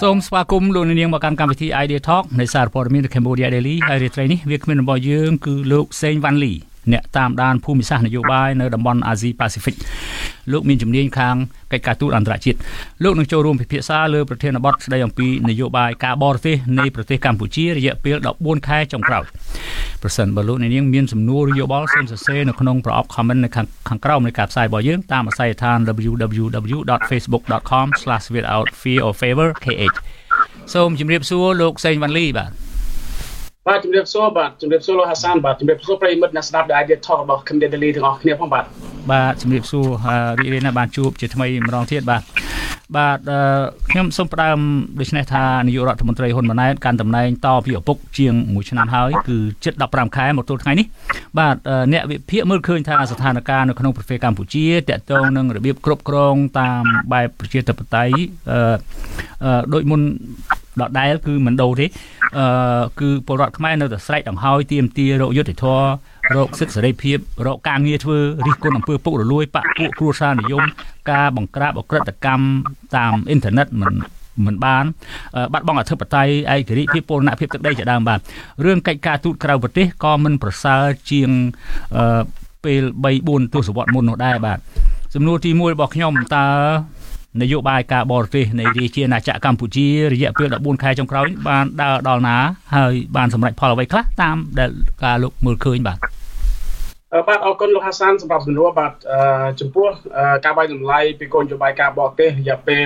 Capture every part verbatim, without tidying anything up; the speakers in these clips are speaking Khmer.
សូមស្វាគមន៍លោកនាងមកកាន់កម្មវិធី Idea Talk នៃសារព័ត៌មាន Cambodia Daily ហើយរាត្រីនេះវាគ្មានរបស់យើងគឺលោកសេងវ៉ាន់លីអ្នកតាមដានភូមិសាស្ត្រនយោបាយនៅតំបន់អាស៊ីប៉ាស៊ីហ្វិកលោកមានជំនាញខាងកិច្ចការទូតអន្តរជាតិលោកនឹងចូលរួមពិភាក្សាលើប្រធានបទស្ដីអំពីនយោបាយការបរទេសនៃប្រទេសកម្ពុជារយៈពេល14ខែចុងក្រោយប្រសិនបើលោកនាងមានសំណួរយោបល់សូមសរសេរនៅក្នុងប្រអប់ comment នៅខាងខាងក្រោមនៃការផ្សាយរបស់យើងតាមអាស័យដ្ឋាន double-u double-u double-u dot facebook dot com slash without fear or favor kh សូមជម្រាបសួរលោកសេងវ៉ាន់លីបាទបាទជំរាបសួរបាទជំរាបសួរលោកហាសានបាទជំរាបសួរប្រិយមិត្តអ្នកស្ដាប់ Idea Talk របស់ Cambodia Daily ទាំងអស់គ្នាផងបាទបាទជំរាបសួររីករាយណាស់បានជួបជាថ្មីម្ដងទៀតបាទបាទខ្ញុំសូមផ្ដើមដូចនេះថានាយករដ្ឋមន្ត្រីហ៊ុនម៉ាណែតកាន់តំណែងតពីឪពុកជាងមួយឆ្នាំហើយគឺជិត15ខែមកទល់ថ្ងៃនេះបាទអ្នកវិភាគមើលឃើញថាស្ថានភាពនៅក្នុងប្រទេសកម្ពុជាតាក់ទងនឹងរបៀបគ្រប់គ្រងតាមបែបប្រជាធិបតេយ្យអឺដូចមុនដដែលគឺមិនដូរទេអឺគឺពលរដ្ឋខ្មែរនៅតែស្រែកដង្ហើយទាមទាររកយុត្តិធម៌រកសិទ្ធិសេរីភាពរកការងារធ្វើរិះគន់អំពើពុករលួយបកពួកគ្រួសារនិយមការបង្ក្រាបអក្រិតកម្មតាមអ៊ីនធឺណិតមិនមិនបានបាត់បង់អធិបតេយ្យឯករាជ្យភាពពលនភាពទឹកដីជាដើមបាទរឿងកិច្ចការទូតក្រៅប្រទេសក៏មិនប្រសើរជាងពេល3 4ទសវត្សរ៍មុននោះដែរបាទសំណួរទីមួយរបស់ខ្ញុំតើនយោបាយការបរទេសនៃរាជាណាចក្រកម្ពុជារយៈពេល14ខែចុងក្រោយបានដើរដល់ណាហើយបានសម្រេចផលអ្វីខ្លះតាមដែលការលោកមើលឃើញបាទបាទអរគុណលោកហាសានសម្រាប់សំណួរបាទចំពោះការបាយតម្លៃពីគោលនយោបាយការបរទេសរយៈពេល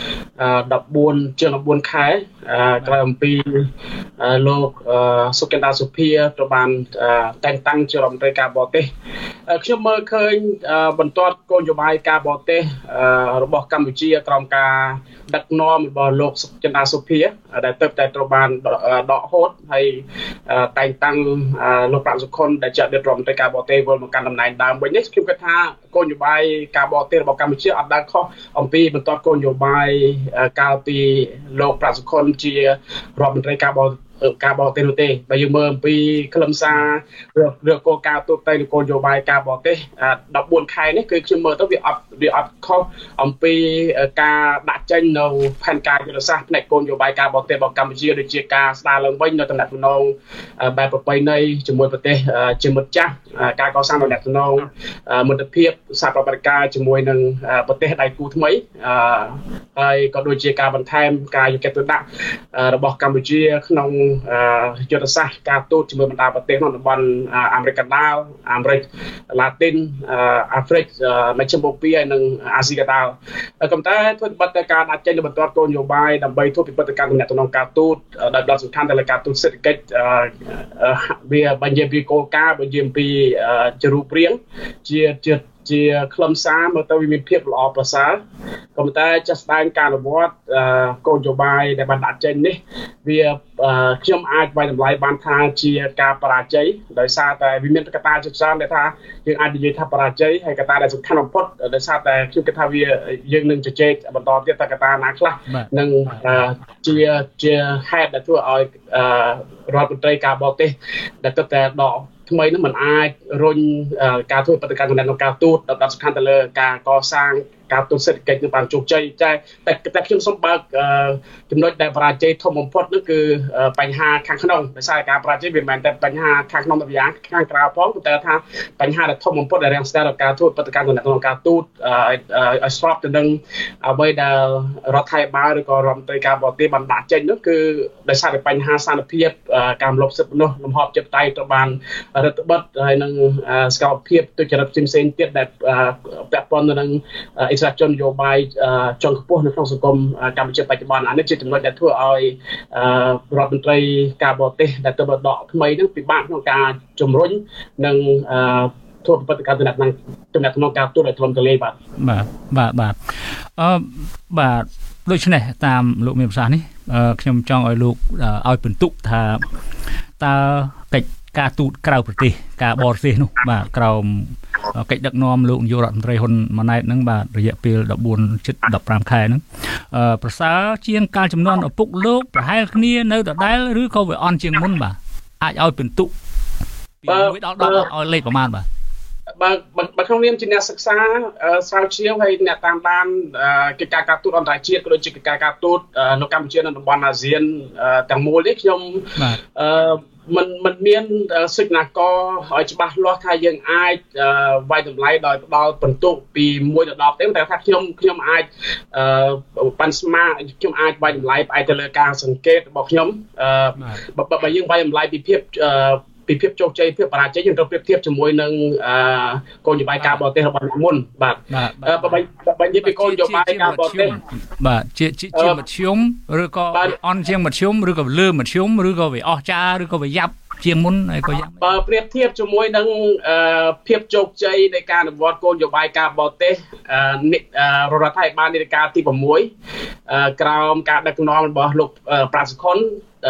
14ជាង14ខែក្រោយអំពីលោកសុកេនដាសុភាត្រូវបានតែងតាំងជារដ្ឋមន្ត្រីការបរទេសខ្ញុំមើលឃើញបន្ទាត់គោលនយោបាយការបរទេសរបស់កម្ពុជាក្រោមការដឹកនាំរបស់លោកសុកេនដាសុភាដែលទៅតែត្រូវបានដកហូតហើយតែងតាំងលោកប្រាក់សុខុនដែលជាអតីតរដ្ឋមន្ត្រីការបរទេសវិលមកកាន់តំណែងដើមវិញនេះខ្ញុំគិតថាគោលនយោបាយការបរទេសរបស់កម្ពុជាអត់ដើរខុសអំពីបន្ទាត់គោលនយោបាយកាលពីលោកប្រាក់សុខុនជារដ្ឋមន្ត្រីការបរការបរទេសនោះទេបើយើងមើលអំពីខ្លឹមសាររឿងគោលការណ៍ទូទៅនៃគោលនយោបាយការបរទេស14ខែនេះគឺខ្ញុំមើលទៅវាអត់វាអត់ខុសអំពីការដាក់ចេញនៅផែនការយុទ្ធសាស្ត្រផ្នែកគោលនយោបាយការបរទេសរបស់កម្ពុជាដូចជាការស្ដារឡើងវិញនៅតំណែងទំនងបែបប្រពៃណីជាមួយប្រទេសជាមិត្តចាស់ការកសាងតំណែងទំនងមិត្តភាពសហប្រតិបត្តិការជាមួយនឹងប្រទេសដៃគូថ្មីហើយក៏ដូចជាការបន្ថែមការយកចិត្តទុកដាក់របស់កម្ពុជាក្នុងយុទ្ធសាស្ត្រការទូតជាមួយបណ្ដាប្រទេសក្នុងតំបន់អាមេរិកកណ្ដាលអាមេរិកឡាទីនអាហ្វ្រិកមជ្ឈិមបូព៌ាហើយនិងអាស៊ីកណ្ដាលក៏តែធ្វើបទការដាក់ចេញបន្ទាត់គោលនយោបាយដើម្បីធ្វើពិពិធកម្មទំនាក់ទំនងការទូតដោយផ្ដោតសំខាន់ទៅលើការទូតសេដ្ឋកិច្ចវាបញ្ជាពីគោលការណ៍បញ្ជាពីជារូបរាងជាជាជាខ្លឹមសារមើលទៅវាមានភាពល្អប្រសើរក៏ប៉ុន្តែចាស់ស្ដែងការអនុវត្តគោលនយោបាយដែលបានដាក់ចេញនេះវាខ្ញុំអាចវាយតម្លៃបានថាជាការបរាជ័យដោយសារតែវាមានកត្តាជាច្រើនដែលថាយើងអាចនិយាយថាបរាជ័យហើយកត្តាដែលសំខាន់បំផុតដោយសារតែខ្ញុំគិតថាវាយើងនឹងជជែកបន្តទៀតថាកត្តាណាខ្លះនឹងជាជាហេតុដែលធ្វើឲ្យរដ្ឋមន្ត្រីការបរទេសដែលទៅតែដកថ្មីនោះมันអាចរុញការធ្វើបដិកម្មក្នុងការទូតដល់សំខាន់ទៅលើការកសាងការទូតសេដ្ឋកិច្ចនឹងបានជោគជ័យតែតែខ្ញុំសូមបើកចំណុចដែលបរាជ័យធំបំផុតនោះគឺបញ្ហាខាងក្នុងដោយសារការបរាជ័យវាមិនមែនតែបញ្ហាខាងក្នុងតែយ៉ាងខាងក្រៅផងតែថាបញ្ហាដែលធំបំផុតដែលរាំងស្ទះដល់ការធ្វើបដិកម្មក្នុងការទូតឲ្យស្របទៅនឹងអ្វីដែលរដ្ឋាភិបាលឬក៏រដ្ឋមន្ត្រីការបរទេសបានដាក់ចេញនោះគឺដោយសារតែបញ្ហាសានភាពការរំលោភសិទ្ធិមនុស្សលំហប្រជាធិបតេយ្យត្រូវបានរដ្ឋបិទហើយនឹងសកម្មភាពទុច្ចរិតផ្សេងៗទៀតដែលពាក់ព័ន្ធទៅនឹងអិសរាជជននយោបាយចុងខ្ពស់នៅក្នុងសង្គមកម្ពុជាបច្ចុប្បន្នអានេះជាចំណុចដែលធ្វើឲ្យរដ្ឋមន្ត្រីការបរទេសដែលទៅដកថ្មីនឹងពិបាកក្នុងការជំរុញនិងធ្វើបដិកម្មតំណែងតំណែងក្នុងការទូតឲ្យធំទូលាយបាទបាទបាទបាទអឺបាទដូច្នេះតាមលោកមានប្រសាសន៍នេះខ្ញុំចង់ឲ្យលោកឲ្យពិន្ទុថាតើកិច្ចការទូតក្រៅប្រទេសការបរទេសនោះបាទក្រោមកិច្ចដឹកនាំលោកនាយករដ្ឋមន្ត្រីហ៊ុនម៉ាណែតហ្នឹងបាទរយៈពេល14ជិត15ខែហ្នឹងអឺប្រសើរជាងការចំនួនឪពុកលោកប្រហែលគ្នានៅដដែលឬក៏វាអន់ជាងមុនបាទអាចឲ្យពិន្ទុពីមួយដល់10ឲ្យលេខប្រមាណបាទបើបើក្នុងនាមជាអ្នកសិក្សាស្រាវជ្រាវហើយអ្នកតាមដានកិច្ចការការទូតអន្តរជាតិក៏ដូចជាកិច្ចការការទូតនៅកម្ពុជានិងតំបន់អាស៊ានទាំងមូលនេះខ្ញុំអឺมันมันមានសិទ្ធិនាករឲ្យច្បាស់លាស់ថាយើងអាចវាយតម្លៃដោយផ្ដល់បន្ទុកពីមួយដល់ដប់ទេតែថាខ្ញុំខ្ញុំអាចប៉ាន់ស្មាខ្ញុំអាចវាយតម្លៃផ្អែកទៅលើការសង្កេតរបស់ខ្ញុំបើបើយើងវាយតម្លៃពីភាពពីភាពជោគជ័យភាពបរាជ័យយើងត្រូវប្រៀបធៀបជាមួយនឹងគោលនយោបាយការបរទេសរបស់មុនបាទបើបើនិយាយពីគោលនយោបាយការបរទេសបាទជាជាមធ្យមឬក៏អន់ជាងមធ្យមឬក៏លើមធ្យមឬក៏វាអស្ចារ្យឬក៏វាយ៉ាប់ជាងមុនហើយក៏យ៉ាប់បើប្រៀបធៀបជាមួយនឹងភាពជោគជ័យនៃការអនុវត្តគោលនយោបាយការបរទេសរដ្ឋាភិបាលនីតិកាលទី6ក្រោមការដឹកនាំរបស់លោកប្រាក់សុខុន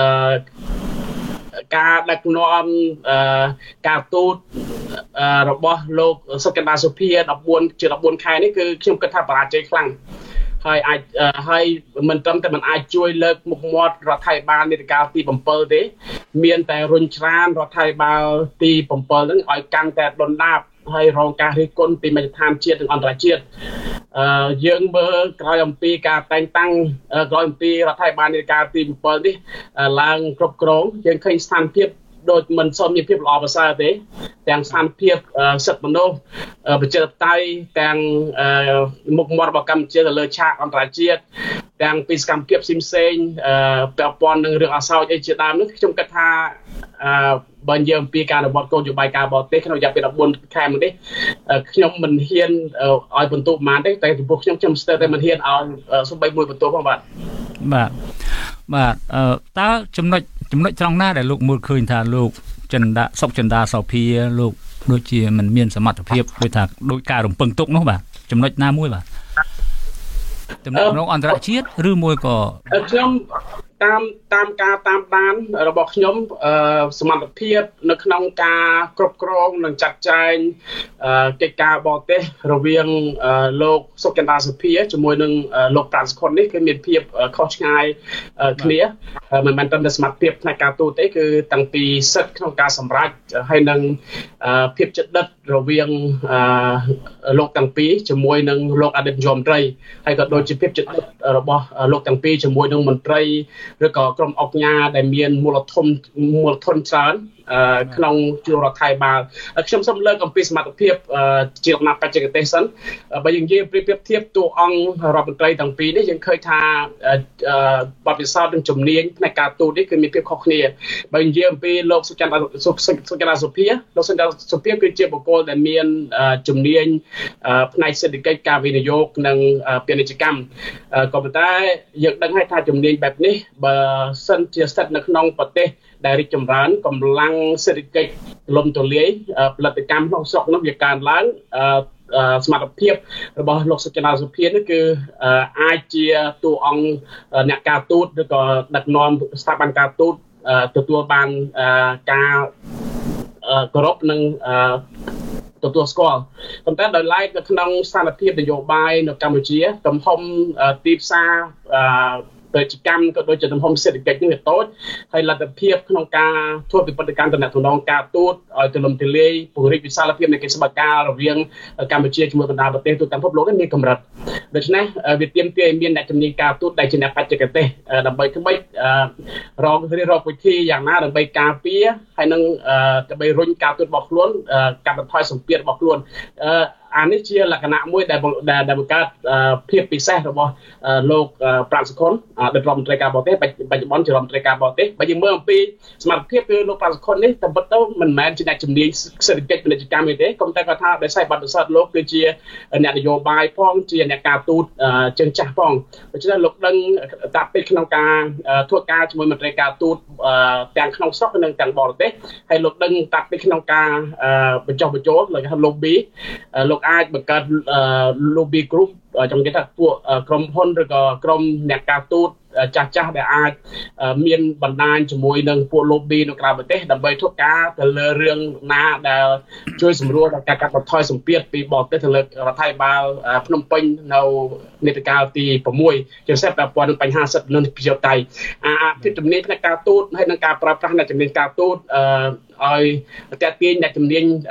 ការដឹកនាំការទូតរបស់លោកសុកណ្ដាសុភា14ជា14ខែនេះគឺខ្ញុំគិតថាបរាជ័យខ្លាំងហើយអាចហើយមិនត្រឹមតែមិនអាចជួយលើកមុខមាត់រដ្ឋាភិបាលនីតិកាលទី7ទេមានតែរុញច្រានរដ្ឋាភិបាលទី7ហ្នឹងឲ្យកាន់តែដុនដាបហើយរងការរិះគន់ពីមជ្ឈដ្ឋានជាតិនិងអន្តរជាតិអឺយើងមើលក្រោយអំពីការតែងតាំងក្រោយអំពីរដ្ឋាភិបាលនីតិកាលទី7នេះឡើងគ្រប់គ្រងយើងឃើញស្ថានភាពដូចមិនសូវមានភាពល្អប្រសើរទេទាំងស្ថានភាពសិទ្ធិមនុស្សប្រជាធិបតេយ្យទាំងមុខមាត់របស់កម្ពុជាទៅលើឆាកអន្តរជាតិទាំងពីសកម្មភាពផ្សេងៗពាក់ព័ន្ធនឹងរឿងអសោចអីជាដើមនេះខ្ញុំគិតថាបើនិយាយអំពីការអនុវត្តគោលនយោបាយការបរទេសក្នុងរយៈពេល14ខែមកនេះខ្ញុំមិនហ៊ានឲ្យបន្ទុកប៉ុន្មានទេតែចំពោះខ្ញុំខ្ញុំស្ទើរតែមិនហ៊ានឲ្យសូម្បីមួយបន្ទុកផងបាទបាទបាទតើចំណុចចំណុចត្រង់ណាដែលលោកមើលឃើញថាលោកចិនដាសុកចិនដាសោភាលោកដូចជាមិនមានសមត្ថភាពដូចថាដោយការរំពឹងទុកនោះបាទចំណុចណាមួយបាទតំណែងអន្តរជាតិឬមួយក៏ខ្ញុំតាមតាមការតាមដានរបស់ខ្ញុំសមត្ថភាពនៅក្នុងការគ្រប់គ្រងនិងចាត់ចែងកិច្ចការបរទេសរវាងលោកសុកចិនដាសុភាជាមួយនឹងលោកប្រាក់សុខុននេះគឺមានភាពខុសឆ្ងាយគ្នាមិនមែនតែសមត្ថភាពផ្នែកការទូតទេគឺតាំងពីសិទ្ធិក្នុងការសម្រេចហើយនឹងភាពជិតដិតរវាងលោកទាំងពីរជាមួយនឹងលោកអតីតនាយករដ្ឋមន្ត្រីហើយក៏ដូចជាភាពជិតដិតរបស់លោកទាំងពីរជាមួយនឹងមន្ត្រីឬក៏ក្រុមអង្គការដែលមានមូលធនមូលធនច្រើនក្នុងជួររដ្ឋាភិបាលខ្ញុំសូមលើកអំពីសមត្ថភាពជាដំណាក់បច្ចេកទេសសិនបើយើងនិយាយប្រៀបធៀបតួអង្គរដ្ឋមន្ត្រីទាំងពីរនេះយើងឃើញថាបទពិសោធន៍និងជំនាញផ្នែកការទូតនេះគឺមានភាពខុសគ្នាបើនិយាយអំពីលោកសុកចិនដាសុកចិនដាសុភាលោកសុកចិនដាសុភាគឺជាបុគ្គលដែលមានជំនាញផ្នែកសេដ្ឋកិច្ចការវិនិយោគនិងពាណិជ្ជកម្មក៏ប៉ុន្តែយើងដឹងហើយថាជំនាញបែបនេះបើសិនជាស្ថិតនៅក្នុងប្រទេសដែលរីកចម្រើនកម្លាំងសេដ្ឋកិច្ចលំទូលាយផលិតកម្មក្នុងស្រុកនោះវាកើនឡើងសមត្ថភាពរបស់លោកសុកចិនដាសុភានេះគឺអាចជាតួអង្គអ្នកការទូតឬក៏ដឹកនាំស្ថាប័នការទូតទទួលបានការគោរពនិងទទួលស្គាល់ប៉ុន្តែដោយឡែកនៅក្នុងស្ថានភាពនយោបាយនៅកម្ពុជាទំហំទីផ្សារពាណិជ្ជកម្មក៏ដូចជាទំហំសេដ្ឋកិច្ចនេះវាតូចហើយលទ្ធភាពក្នុងការធ្វើពិពិធកម្មតំណែងការទូតឲ្យទូលំទូលាយពង្រីកវិសាលភាពនៃកិច្ចសហការរវាងកម្ពុជាជាមួយបណ្ដាប្រទេសទូទាំងពិភពលោកនេះមានកម្រិតដូច្នេះវាទាមទារឲ្យមានអ្នកជំនាញការទូតដែលជាអ្នកបច្ចេកទេសដើម្បីធ្វើម៉េចរករៀបរកវិធីយ៉ាងណាដើម្បីការពារហើយនឹងដើម្បីរុញការទូតរបស់ខ្លួនកាត់បន្ថយសម្ពាធរបស់ខ្លួនអានេះជាលក្ខណៈមួយដែលដែលបង្កើតភាពពិសេសរបស់លោកប្រាក់សុខុនដឹកនាំមន្ត្រីការបរទេសបច្ចុប្បន្នជារដ្ឋមន្ត្រីការបរទេសបើយើងមើលអំពីសមត្ថភាពគឺលោកប្រាក់សុខុននេះតែពិតទៅមិនមែនជាអ្នកជំនាញសេដ្ឋកិច្ចពាណិជ្ជកម្មទេក៏តែគាត់ថាដោយសារបទពិសោធន៍លោកគឺជាអ្នកនយោបាយផងជាអ្នកការទូតជើងចាស់ផងដូច្នេះលោកដឹងតាពេកក្នុងការធ្វើការជាមួយមន្ត្រីការទូតទាំងក្នុងស្រុកនិងទាំងបរទេសហើយលោកដឹងតាពេកក្នុងការបញ្ចុះបញ្ចូលលោកហៅ lobby លោកអាចបង្កើត lobby group ចង់និយាយថាពួកក្រុមហ៊ុនឬក៏ក្រុមអ្នកការទូតចាស់ចាស់ដែលអាចមានបណ្ដាញជាមួយនឹងពួក lobby នៅក្រៅប្រទេសដើម្បីធ្វើការទៅលើរឿងណាដែលជួយសម្រួលដល់ការកាត់បន្ថយសម្ពាធពីបរទេសទៅលើរដ្ឋាភិបាលភ្នំពេញនៅនេតិកាលទី6ជាពិសេសពាក់ព័ន្ធនឹងបញ្ហាសិទ្ធិមនុស្សប្រជាធិបតេយ្យអាភាពជំនាញផ្នែកការទូតហើយនឹងការប្រើប្រាស់អ្នកជំនាញការទូតឲ្យតាក់ទាញអ្នកជំនាញ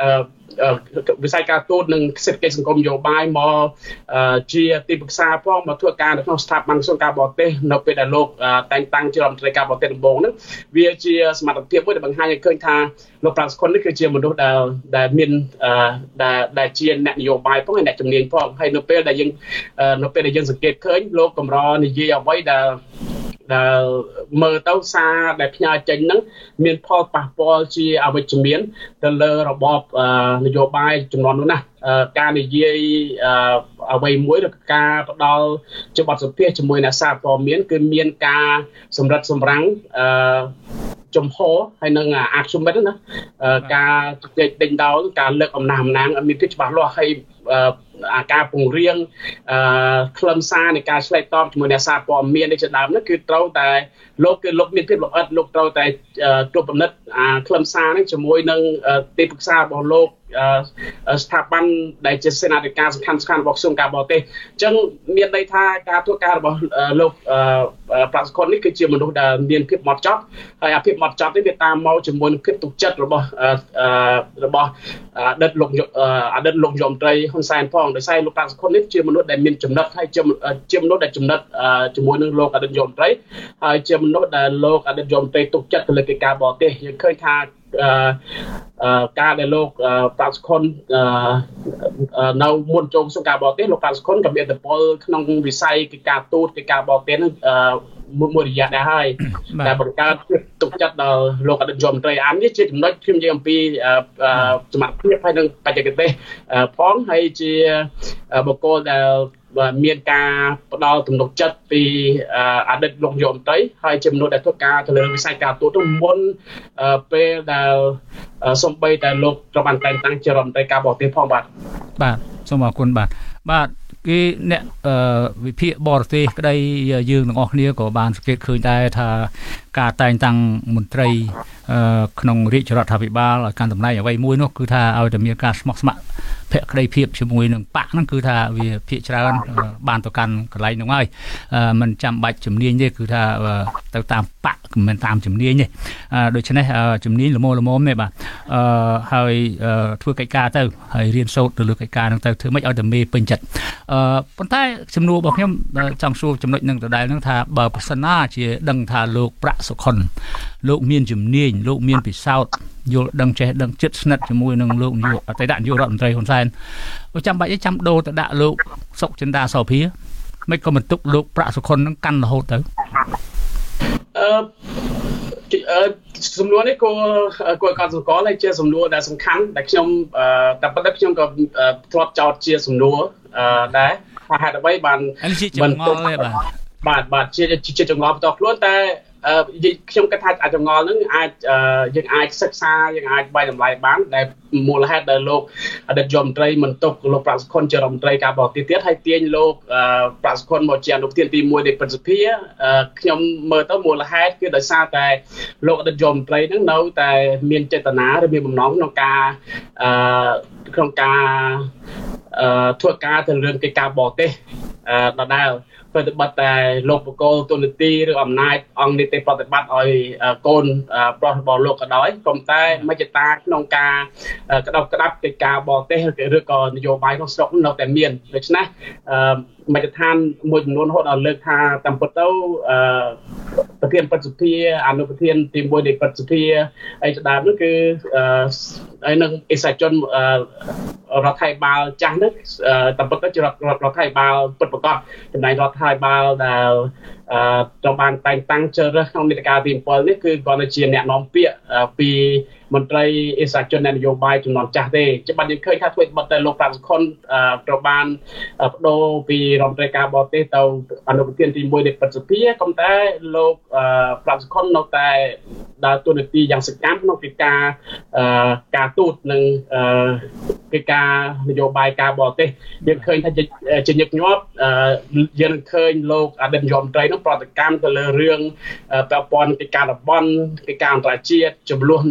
វិស័យការទូតនិងសេដ្ឋកិច្ចសង្គមនយោបាយមកជាទីពឹក្សាផងមកធ្វើការនៅក្នុងស្ថាប័នក្រសួងការបរទេសនៅពេលដែលលោកតែងតាំងជារដ្ឋមន្ត្រីការបរទេសដំបូងហ្នឹងវាជាសមត្ថភាពមួយដែលបង្ហាញឲ្យឃើញថាលោកប្រាក់សុខុននេះគឺជាមនុស្សដែលដែលមានដែលដែលជាអ្នកនយោបាយផងហើយអ្នកជំនាញផងហើយនៅពេលដែលយើងនៅពេលដែលយើងសង្កេតឃើញលោកកម្រនិយាយអ្វីដែលដែលមើលទៅសារដែលផ្ញើចេញហ្នឹងមានផលប៉ះពាល់ជាអវិជ្ជមានទៅលើរបបនយោបាយចំនួននោះណាការនិយាយអ្វីមួយឬការផ្ដល់ជាបទសម្ភាសន៍ជាមួយអ្នកសារព័ត៌មានគឺមានការសម្រិតសម្រាំងចំហហើយនឹងអាខ្យមិតណាការជជែកដេញដោលការលើកអំណះអំណាងមានភាពច្បាស់លាស់ហើយអាការពង្រៀងខ្លឹមសារនៃការឆ្លើយតបជាមួយអ្នកសារព័ត៌មាននេះជាដើមនោះគឺត្រូវតែលោកគឺលោកមានភាពលម្អិតលោកត្រូវតែត្រួតពិនិត្យអាខ្លឹមសារនេះជាមួយនឹងទីពឹក្សារបស់លោកស្ថាប័នដែលជាសេនាធិការសំខាន់សំខាន់របស់ក្រសួងការបរទេសអញ្ចឹងមានន័យថាការធ្វើការរបស់លោកប្រាក់សុខុននេះគឺជាមនុស្សដែលមានភាពហ្មត់ចត់ហើយអាភាពហ្មត់ចត់នេះវាតាមមកជាមួយនឹងភាពទុកចិត្តរបស់របស់អតីតលោកអតីតលោកយមត្រីហ៊ុនសែនផងដោយសារលោកប្រាក់សុខុននេះជាមនុស្សដែលមានចំណិតហើយជាជាមនុស្សដែលចំណិតជាមួយនឹងលោកអតីតយមត្រីហើយជាមនុស្សដែលលោកអតីតយមត្រីទុកចិត្តទៅលើកិច្ចការបរទេសយើងឃើញថាការដែលលោកប្រាក់សុខុននៅមុនចូលក្រសួងការបរទេសលោកប្រាក់សុខុនក៏មានឥទ្ធិពលក្នុងវិស័យកិច្ចការទូតកិច្ចការបរទេសនឹងមួយរយៈដែរហើយតែបង្កើតទុកចិត្តដល់លោកអតីតយមត្រីអាននេះជាចំណុចខ្ញុំនិយាយអំពីសមត្ថភាពហើយនឹងបច្ចេកទេសផងហើយជាបុគ្គលដែលមានការផ្ដល់ទំនុកចិត្តពីអតីតលោកយមត្រីហើយជាមនុស្សដែលធ្វើការទៅលើវិស័យការទូតទៅមុនពេលដែលសំបីតែលោកត្រូវបានតែងតាំងជារដ្ឋមន្ត្រីការបរទេសផងបាទបាទសូមអរគុណបាទបាទគេអ្នកវិភាគបរទេសក្តីយើងទាំងអស់គ្នាក៏បានសង្កេតឃើញដែរថាការតែងតាំងមន្ត្រីក្នុងរាជរដ្ឋាភិបាលឲ្យកាន់តំណែងអ្វីមួយនោះគឺថាឲ្យតែមានការស្មោះស្ម័គ្រភក្តីភាពជាមួយនឹងបកហ្នឹងគឺថាវាភាគច្រើនបានទៅកាន់កន្លែងហ្នឹងហើយមិនចាំបាច់ជំនាញទេគឺថាទៅតាមបកមិនតាមជំនាញទេដូច្នេះជំនាញល្មមល្មមទេបាទហើយធ្វើកិច្ចការទៅហើយរៀនសូត្រទៅលើកិច្ចការហ្នឹងទៅធ្វើម៉េចឲ្យតែមេពេញចិត្តប៉ុន្តែសំណួររបស់ខ្ញុំចង់សួរចំណុចហ្នឹងដដែលហ្នឹងថាបើប្រសិនណាជាដឹងថាលោកប្រាក់សុខុនលោកមានជំនាញលោកមានពិសោធន៍យល់ដឹងចេះដឹងចិត្តស្និទ្ធជាមួយនឹងលោកនាយកអតីតនាយករដ្ឋមន្ត្រីហ៊ុនសែនបើចាំបាច់ឯងចាំដូរទៅដាក់លោកសុកចិន្តាសោភាមិនក៏មិនទុកលោកប្រាក់សុខុនហ្នឹងកាន់រហូតទៅអឺសំណួរនេះក៏ក៏កត់សង្កល់ហើយជាសំណួរដែលសំខាន់ដែលខ្ញុំតែប៉ុន្តែខ្ញុំក៏ធ្លាប់ចោទជាសំណួរដែរថាហេតុអ្វីបានមិនទុកបាទបាទជាជាចង្អុលផ្ទាល់ខ្លួនតែខ្ញុំគិតថាអាចចង្អុលហ្នឹងអាចយើងអាចសិក្សាយើងអាចបាយតម្លៃបានដែលមូលហេតុដែលលោកអតីតយមត្រីមិនទុកលោកប្រាក់សុខុនជារដ្ឋមន្ត្រីការបរទេសទៀតហើយទាញលោកប្រាក់សុខុនមកជាអនុប្រធានទី1នៃព្រឹទ្ធសភាខ្ញុំមើលទៅមូលហេតុគឺដោយសារតែលោកអតីតយមត្រីហ្នឹងនៅតែមានចេតនាឬមានបំណងក្នុងការក្នុងការធ្វើការទៅរឿងកិច្ចការបរទេសដដែលប្រតិបត្តិតែលោកបកគោលទូននីតិឬអំណាចអង្គនីតិប្រតិបត្តិឲ្យកូនប្រុសរបស់លោកក៏ដោយប៉ុន្តែមជ្ឈតាក្នុងការក្តោបក្តាប់កិច្ចការបរទេសឬក៏នយោបាយក្នុងស្រុកនៅតែមានដូច្នេះមជ្ឈដ្ឋានមួយចំនួនរហូតដល់លើកថាតាមពិតទៅប្រធានព្រឹទ្ធសភាអនុប្រធានទី1នៃព្រឹទ្ធសភាអីជាដើមនោះគឺហើយនឹងអេសាជនរដ្ឋាភិបាលចាស់នេះតាមពិតទៅជារដ្ឋរដ្ឋាភិបាលពិតប្រាកដចំណែករដ្ឋាភិបាលដែលត្រូវបានតែងតាំងជ្រើសរើសក្នុងនីតិកាលទី7នេះគឺគាត់ជាអ្នកនាំពាក្យពីមន្ត្រីអេសាជននយោបាយចំនួនចាស់ទេច្បាស់យើងឃើញថាធ្វើបាត់តែលោកប្រាក់សុខុនត្រូវបានបដូរពីរដ្ឋមន្ត្រីការបរទេសទៅអនុប្រធានទី1នៃព្រឹទ្ធសភាក៏តែលោកប្រាក់សុខុននៅតែដើរតួនាទីយ៉ាងសកម្មក្នុងកិច្ចការការទូតនិងកិច្ចការនយោបាយការបរទេសយើងឃើញថាជាញឹកញាប់យើងឃើញលោកអតីតយមត្រីនោះប្រតិកម្មទៅលើរឿងពាក់ព័ន្ធកិច្ចការតំបន់កិច្ចការអន្តរជាតិចំនួននៅ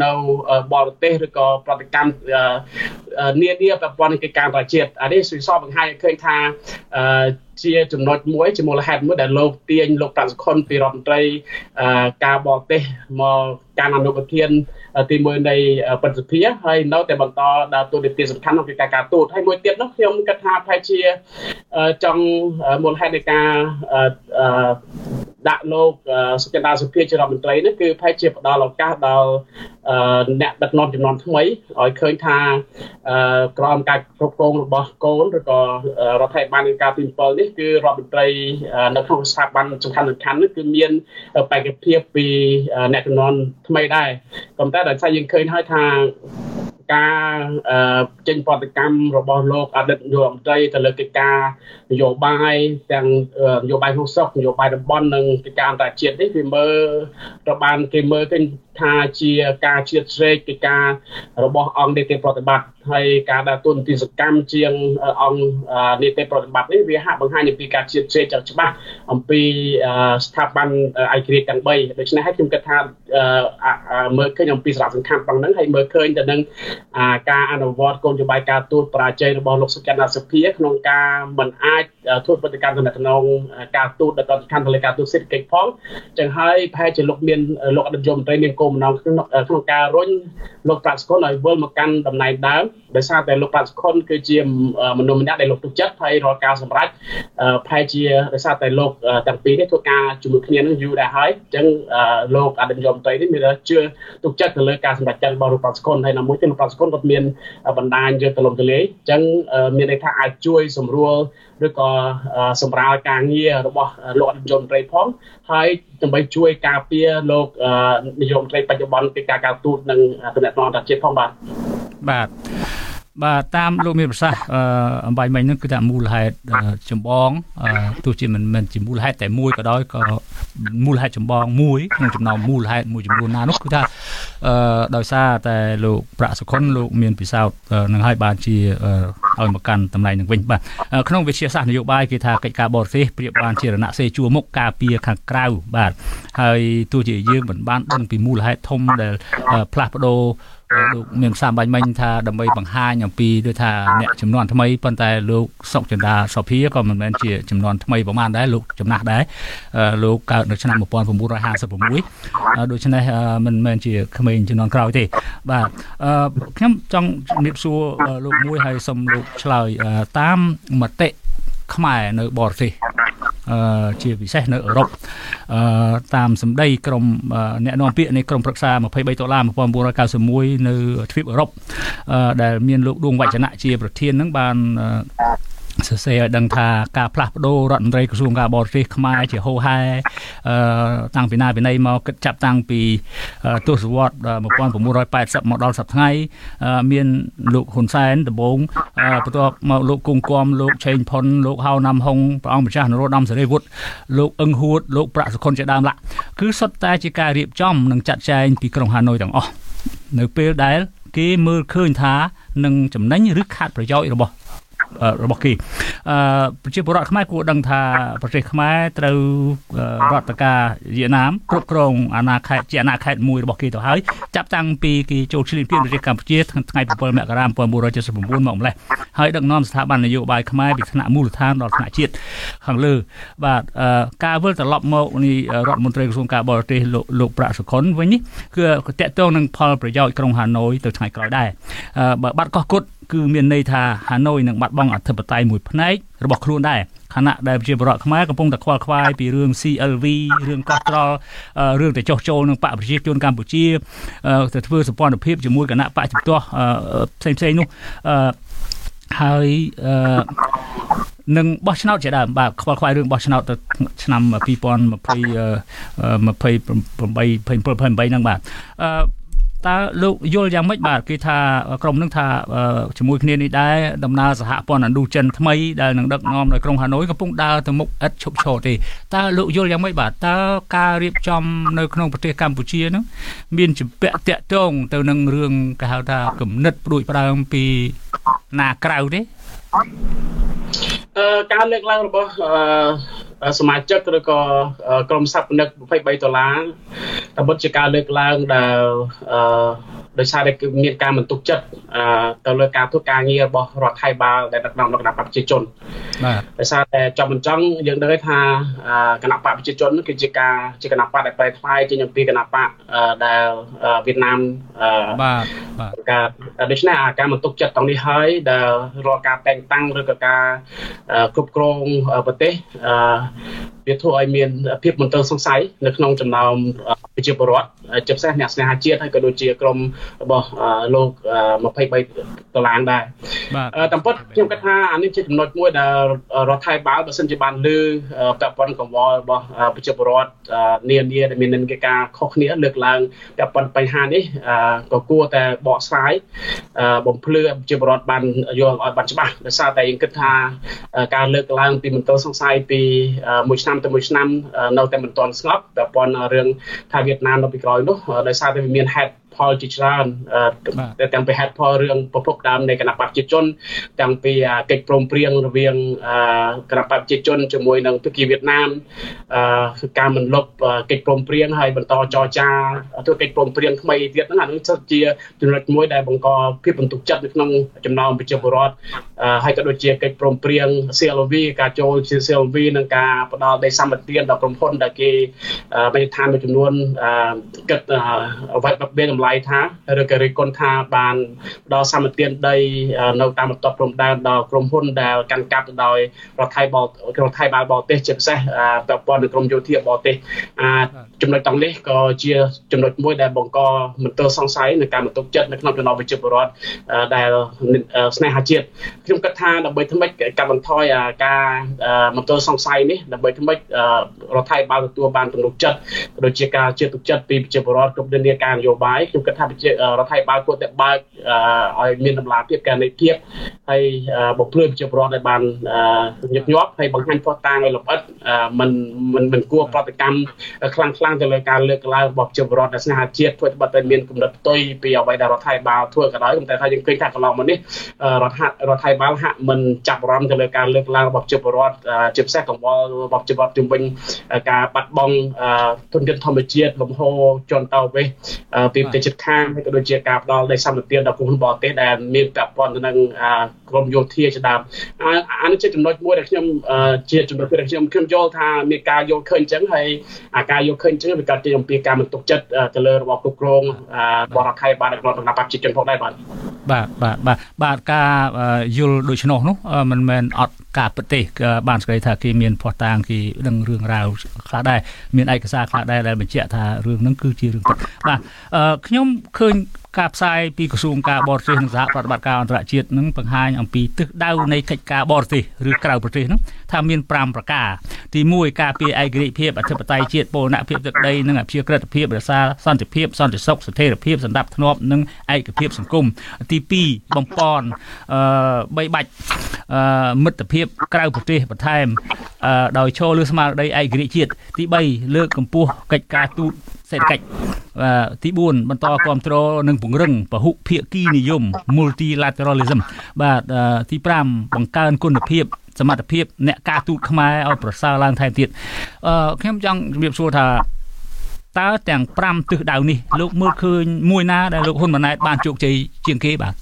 បរទេសឬក៏ប្រតិកម្មនានាប្រព័ន្ធកិច្ចការប្រជាជាតិអានេះសួរបង្ហាញឲ្យឃើញថាជាចំណុចមួយជាមូលហេតុមួយដែលលោកទាញលោកប្រាក់សុខុនពីរដ្ឋមន្ត្រីការបរទេសមកការអនុប្រធានទីមួយនៃបទសភាហើយនៅតែបន្តដើរតួនាទីសំខាន់ក្នុងកិច្ចការការទូតហើយមួយទៀតនោះខ្ញុំគិតថាប្រហែលជាចង់មូលហេតុនៃការដាក់លោកសុខដាសភាជារដ្ឋមន្ត្រីនេះគឺប្រហែលជាផ្ដល់ឱកាសដល់អ្នកដឹកនាំចំនួនថ្មីឲ្យឃើញថាក្រមការគ្រប់គ្រងរបស់កូនឬក៏រដ្ឋាភិបាលនៃការទី7នេះគឺរដ្ឋមន្ត្រីនៅក្នុងស្ថាប័នសំខាន់សំខាន់នេះគឺមានបេក្ខភាពពីអ្នកចំនួនថ្មីដែរប៉ុន្តែដោយសារយើងឃើញហើយថាការចេញប្រតិកម្មរបស់លោកអតីតនាយករដ្ឋមន្ត្រីទៅលើកិច្ចការនយោបាយទាំងនយោបាយក្នុងស្រុកនយោបាយតំបន់និងកិច្ចការអន្តរជាតិនេះវាមើលទៅបានគេមើលឃើញថាជាការជៀសស្រែកកិច្ចការរបស់អង្គនីតិប្រតិបត្តិហើយការដើរតួនាទីសកម្មជាងអង្គនីតិប្រតិបត្តិនេះវាហាក់បង្ហាញអំពីការជៀសស្រែកយ៉ាងច្បាស់អំពីស្ថាប័នឯករាជ្យទាំង3ដូច្នេះហើយខ្ញុំគិតថាមើលឃើញអំពីសារៈសំខាន់ប៉ុណ្ណឹងហើយមើលឃើញទៅនឹងការអនុវត្តគោលនយោបាយការទូតបរាជ័យរបស់លោកសុខដាសភាក្នុងការមិនអាចធ្វើប្រតិកម្មទៅក្នុងការទូតដល់សំខាន់ទៅលើការទូតសេដ្ឋកិច្ចផងចឹងហើយប្រហែលជាលោកមានលោកអតីតនាយករដ្ឋមន្ត្រីមានគោលបំណងក្នុងការរុញលោកប្រាក់សុខុនឲ្យវិលមកកាន់តំណែងដើមដោយសារតែលោកប្រាក់សុខុនគឺជាមនុស្សម្នាក់ដែលលោកទុកចិត្តហើយរាល់ការសម្រេចប្រហែលជាដោយសារតែលោកទាំងពីរនេះធ្វើការជាមួយគ្នានឹងយូរដែរហើយអញ្ចឹងលោកអតីតនាយករដ្ឋមន្ត្រីនេះមានជឿទុកចិត្តទៅលើការសម្រេចចិត្តរបស់លោកប្រាក់សុខុនហើយនៅមួយទៀតលោកប្រាក់សុខុនគាត់មានបណ្ដាញយកទៅលំទលាយអញ្ចឹងមានន័យថាអាចជួយសម្រួលឬក៏សម្រាលការងាររបស់លោកអតីតនាយករដ្ឋមន្ត្រីផងហើយដើម្បីជួយការពារលោកនាយករដ្ឋមន្ត្រីបច្ចុប្បន្នពីការការទូតនិងទំនាក់ទំនងអន្តរជាតិផងបាទបាទបាទតាមលោកមានប្រសាសន៍អំបញ្ញមិញហ្នឹងគឺថាមូលហេតុចម្បងទោះជាមិនមែនជាមូលហេតុតែមួយក៏ដោយក៏មូលហេតុចម្បងមួយក្នុងចំណោមមូលហេតុមួយចំនួនណានោះគឺថាដោយសារតែលោកប្រាក់សុខុនលោកមានពិសោធន៍នឹងឲ្យបានជាឲ្យមកកាន់តំណែងនឹងវិញបាទក្នុងវិទ្យាសាស្ត្រនយោបាយគេថាកិច្ចការបរទេសប្រៀបបានជារណសេរីជួរមុខការពារខាងក្រៅបាទហើយទោះជាយើងមិនបានដឹងពីមូលហេតុធំដែលផ្លាស់ប្ដូរលោកមានសារបាញ់មិញថាដើម្បីបង្ហាញអំពីដូចថាអ្នកចំនួនថ្មីប៉ុន្តែលោកសុកចិន្តាសុភាក៏មិនមែនជាចំនួនថ្មីប្រហែលដែរលោកចំណាស់ដែរលោកកើតនៅឆ្នាំnineteen fifty-sixដូច្នេះមិនមែនជាក្មេងចំនួនក្រោយទេបាទខ្ញុំចង់ជំរាបសួរលោកមួយហើយសូមលោកឆ្លើយតាមមតិខ្មែរនៅបរទេសជាពិសេសនៅអឺរ៉ុបតាមសម្ដីក្រុមអ្នកនាំពាក្យនៃក្រុមប្រឹក្សាtwenty-threeដុល្លារnineteen ninety-oneនៅទ្វីបអឺរ៉ុបដែលមានលោកដួងវចនៈជាប្រធាននឹងបានសរសេរឲ្យដឹងថាការផ្លាស់ប្ដូររដ្ឋមន្ត្រីក្រសួងការបរទេសខ្មែរជាហូរហែតាំងពីណាពីណីមកគិតចាប់តាំងពីទសវត្សnineteen eightyមកដល់សប្តាហ៍ថ្ងៃមានលោកហ៊ុនសែនដំបូងបន្ទាប់មកលោកគង់គំលោកឆេងផុនលោកហៅណាំហុងព្រះអង្គម្ចាស់នរោត្តមសេរីវុឌ្ឍលោកអឹងហួតលោកប្រាក់សុខុនជាដើមឡាក់គឺសុទ្ធតែជាការរៀបចំនិងចាត់ចែងពីក្រុងហាណូយទាំងអស់នៅពេលដែលគេមើលឃើញថានឹងចំណេញឬខាត់ប្រយោជន៍របស់របស់គេអឺប្រជាពលរដ្ឋខ្មែរគួរដឹងថាប្រទេសខ្មែរត្រូវរដ្ឋការវៀតណាមគ្រប់គ្រងអាណាខេត្តជាអាណាខេត្តមួយរបស់គេទៅហើយចាប់តាំងពីគេចូលឈ្លានពានប្រទេសកម្ពុជាថ្ងៃsevenមករាnineteen seventy-nineមកម្លេះហើយដឹកនាំស្ថាប័ននយោបាយខ្មែរពីថ្នាក់មូលដ្ឋានដល់ថ្នាក់ជាតិខាងលើបាទការវិលត្រឡប់មកនេះរដ្ឋមន្ត្រីក្រសួងការបរទេសលោកលោកប្រាក់សុខុនវិញនេះគឺតកតងនឹងផលប្រយោជន៍ក្រុងហាណូយទៅថ្ងៃក្រោយដែរបើបាត់កោះគុតគឺមានន័យថាហាណូយនឹងបាត់បង់អធិបតេយ្យមួយផ្នែករបស់ខ្លួនដែរខណៈដែលប្រជាពលរដ្ឋខ្មែរកំពុងតែខ្វល់ខ្វាយពីរឿង C L V រឿងកោះត្រល់រឿងតែចោះចូលនឹងបកប្រជាជនកម្ពុជាទៅធ្វើសម្ព័ន្ធភាពជាមួយគណៈបកជំទាស់ផ្សេងផ្សេងនោះហើយនឹងបោះឆ្នោតជាដើមបាទខ្វល់ខ្វាយរឿងបោះឆ្នោតទៅឆ្នាំtwenty twenty-eightហ្នឹងបាទតើលោកយល់យ៉ាងម៉េចបាទគេថាក្រុមនឹងថាជាមួយគ្នានេះដែរដំណើរសហព័ន្ធឥណ្ឌូចិនថ្មីដែលនឹងដឹកនាំដោយក្រុងហាណូយកំពុងដើរទៅមុខឥតឈប់ឈរទេតើលោកយល់យ៉ាងម៉េចបាទតើការរៀបចំនៅក្នុងប្រទេសកម្ពុជានឹងមានជំពាក់តាក់ទងទៅនឹងរឿងគេហៅថាគំនិតផ្ដួចផ្ដើមពីណាក្រៅទេអឺការលើកឡើងរបស់សមាជិកឬក៏ក្រុមសព្វនិកtwenty-threeដុល្លារតែពិតជាការលើកឡើងដែលដោយសារតែមានការមិនទុកចិត្តទៅលើការធ្វើការងាររបស់រដ្ឋាភិបាលដែលដឹកនាំដោយគណៈបកប្រជាជនបាទដោយសារតែចង់មិនចង់យើងដឹងថាគណៈបកប្រជាជនគឺជាការជាគណៈបកដែលប្រែថ្លៃចេញអំពីគណៈបកដែលវៀតណាមបាទបាទការដូច្នេះអាការមិនទុកចិត្តទាំងនេះហើយដែលរាល់ការតែងតាំងឬក៏ការគ្រប់គ្រងប្រទេសវាធ្វើឲ្យមានភាពមន្ទិលសង្ស័យនៅក្នុងចំណោមប្រជាពលរដ្ឋជាពិសេសអ្នកស្នេហាជាតិហើយក៏ដូចជាក្រុមរបស់លោកម្ភៃបីដុល្លារដែរតាមពិតខ្ញុំគិតថាអានេះជាចំណុចមួយដែលរដ្ឋាភិបាលបើសិនជាបានលើពាក់ព័ន្ធកង្វល់របស់ប្រជាពលរដ្ឋនានាដែលមាននិន្នាការខុសគ្នាលើកឡើងពាក់ព័ន្ធបញ្ហានេះក៏គួរតែបកស្រាយបំភ្លឺប្រជាពលរដ្ឋបានយល់ឲ្យបានច្បាស់ដោយសារតែយើងគិតថាការលើកឡើងពីមន្ទិលសង្ស័យពីមួយឆ្នាំទៅមួយឆ្នាំនៅតែមិនទាន់ស្ងប់ពាក់ព័ន្ធរឿងថាវៀតណាមនៅពីក្រោយនោះដោយសារតែវាមានហេតុផលជាច្រើនតែទាំងពីហេតុផលរឿងប្រភពដើមនៃគណៈបកប្រជាជនទាំងពីកិច្ចព្រមព្រៀងរវាងគណៈបកប្រជាជនជាមួយនឹងភាគីវៀតណាមគឺការមិនលុបកិច្ចព្រមព្រៀងហើយបន្តចរចាធ្វើកិច្ចព្រមព្រៀងថ្មីទៀតហ្នឹងអានោះជាចំណុចមួយដែលបង្កភាពបន្ទុកចិត្តនៅក្នុងចំណោមប្រជាពលរដ្ឋហើយក៏ដូចជាកិច្ចព្រមព្រៀង ซี แอล วี ការចូលជា ซี แอล วี នឹងការផ្ដល់ដីសម្បត្តិដល់ក្រុមហ៊ុនដែលគេបញ្ញត្តិមួយចំនួនគិតអ្វីបែបតម្លៃថាឬក៏រិះគន់ថាបានផ្ដល់សម្បត្តិដីនៅតាមបន្ទាត់ព្រំដែនដល់ក្រុមហ៊ុនដែលកាន់កាប់ទៅដោយរដ្ឋាភិបាលរដ្ឋាភិបាលបរទេសជាពិសេសពាក់ព័ន្ធនឹងក្រមយោធាបរទេសចំណុចទាំងនេះក៏ជាចំណុចមួយដែលបង្កមន្ទិលសង្ស័យនិងការបន្ទុកចិត្តនៅក្នុងចំណោមប្រជាពលរដ្ឋដែលស្នេហាជាតិខ្ញុំគិតថាដើម្បីធ្វើម៉េចកាត់បន្ថយការមន្ទិលសង្ស័យនេះដើម្បីធ្វើម៉េចរដ្ឋាភិបាលទទួលបានទំនុកចិត្តក៏ដូចជាការជឿទុកចិត្តពីប្រជាពលរដ្ឋគ្រប់និន្នាការនយោបាយខ្ញុំគិតថារដ្ឋាភិបាលគួរតែបើកឲ្យមានតម្លាភាពការនៃភាពហើយបំភ្លឺប្រជាពលរដ្ឋឲ្យបានញឹកញាប់ហើយបង្ហាញផុសតាងឲ្យលម្អិតមិនមិនមិនគួរប្រតិកម្មខ្លាំងខ្លាំងទៅលើការលើកឡើងរបស់ប្រជាពលរដ្ឋដែលស្នេហាជាតិធ្វើបាត់តែមានគំនិតផ្ទុយពីអ្វីដែលរដ្ឋាភិបាលធ្វើក៏ដោយតែថាយើងឃើញថាកន្លងមកនេះរដ្ឋរដ្ឋាភិបាលហាក់មិនចាប់អារម្មណ៍ទៅលើការលើកឡើងរបស់ប្រជាពលរដ្ឋជាពិសេសកង្វល់របស់ប្រជាពលរដ្ឋជំវិញការបាត់បង់ទុនធានធម្មជាតិលំហូរជន់តោវេសពីប្រទេសជិតខាងហើយក៏ដូចជាការផ្ដល់ដីសម្បត្តិដល់ក្រុមហ៊ុនបរទេសដែលមានពាក់ព័ន្ធទៅនឹងក្រមយោធាជាដើមអានេះជាចំណុចមួយដែលខ្ញុំជាចំណុចដែលខ្ញុំខ្ញុំយល់ថាមានការយល់ឃើញអញ្ចឹងហើយអាការយល់ឃើញអញ្ចឹងវាកើតចេញអំពីការមិនទុកចិត្តទៅលើរបបគ្រប់គ្រងបរដ្ឋាភិបាលក្នុងគណៈបកប្រជាជនផងដែរបាទបាទបាទបាទបាទការយល់ដូច្នោះនោះមិនមែនអត់ការពិតទេបានស្គាល់ថាគេមានភ័ស្តុតាងគេដឹងរឿងរ៉ាវខ្លះដែរមានឯកសារខ្លះដែរដែលបញ្ជាក់ថារឿងហ្នឹងគឺជារឿងពិតបាទខ្ញុំឃើញការផ្សាយពីក្រសួងការបរទេសនិងសហប្រតិបត្តិការអន្តរជាតិនឹងបង្ហាញអំពីទិសដៅនៃកិច្ចការបរទេសឬក្រៅប្រទេសហ្នឹងថាមានប្រាំប្រការទីមួយការពារឯករាជ្យភាពអធិបតេយ្យជាតិបូរណភាពទឹកដីនិងអព្យាក្រឹតភាពរក្សាសន្តិភាពសន្តិសុខស្ថិរភាពសន្តិភាពនិងឯកភាពសង្គមទីពីរបំពន់អឺបីបាច់អឺមិត្តភាពក្រៅប្រទេសបន្ថែមអឺដោយឈរលើស្មារតីឯករាជ្យជាតិទីបីលើកកម្ពស់កិច្ចការទូតសេដ្ឋកិច្ចទីបួនបន្តគាំទ្រនិងពង្រឹងពហុភាគីនិយម multilateralism បាទទីប្រាំបង្កើនគុណភាពសមត្ថភាពអ្នកការទូតខ្មែរឲ្យប្រសើរឡើងថែមទៀតអឺខ្ញុំចង់ជម្រាបសួរថាតើទាំងប្រាំទិសដៅនេះលោកមើលឃើញមួយណាដែលលោកហ៊ុនម៉ាណែតបានជោគជ័យជាងគេបាទ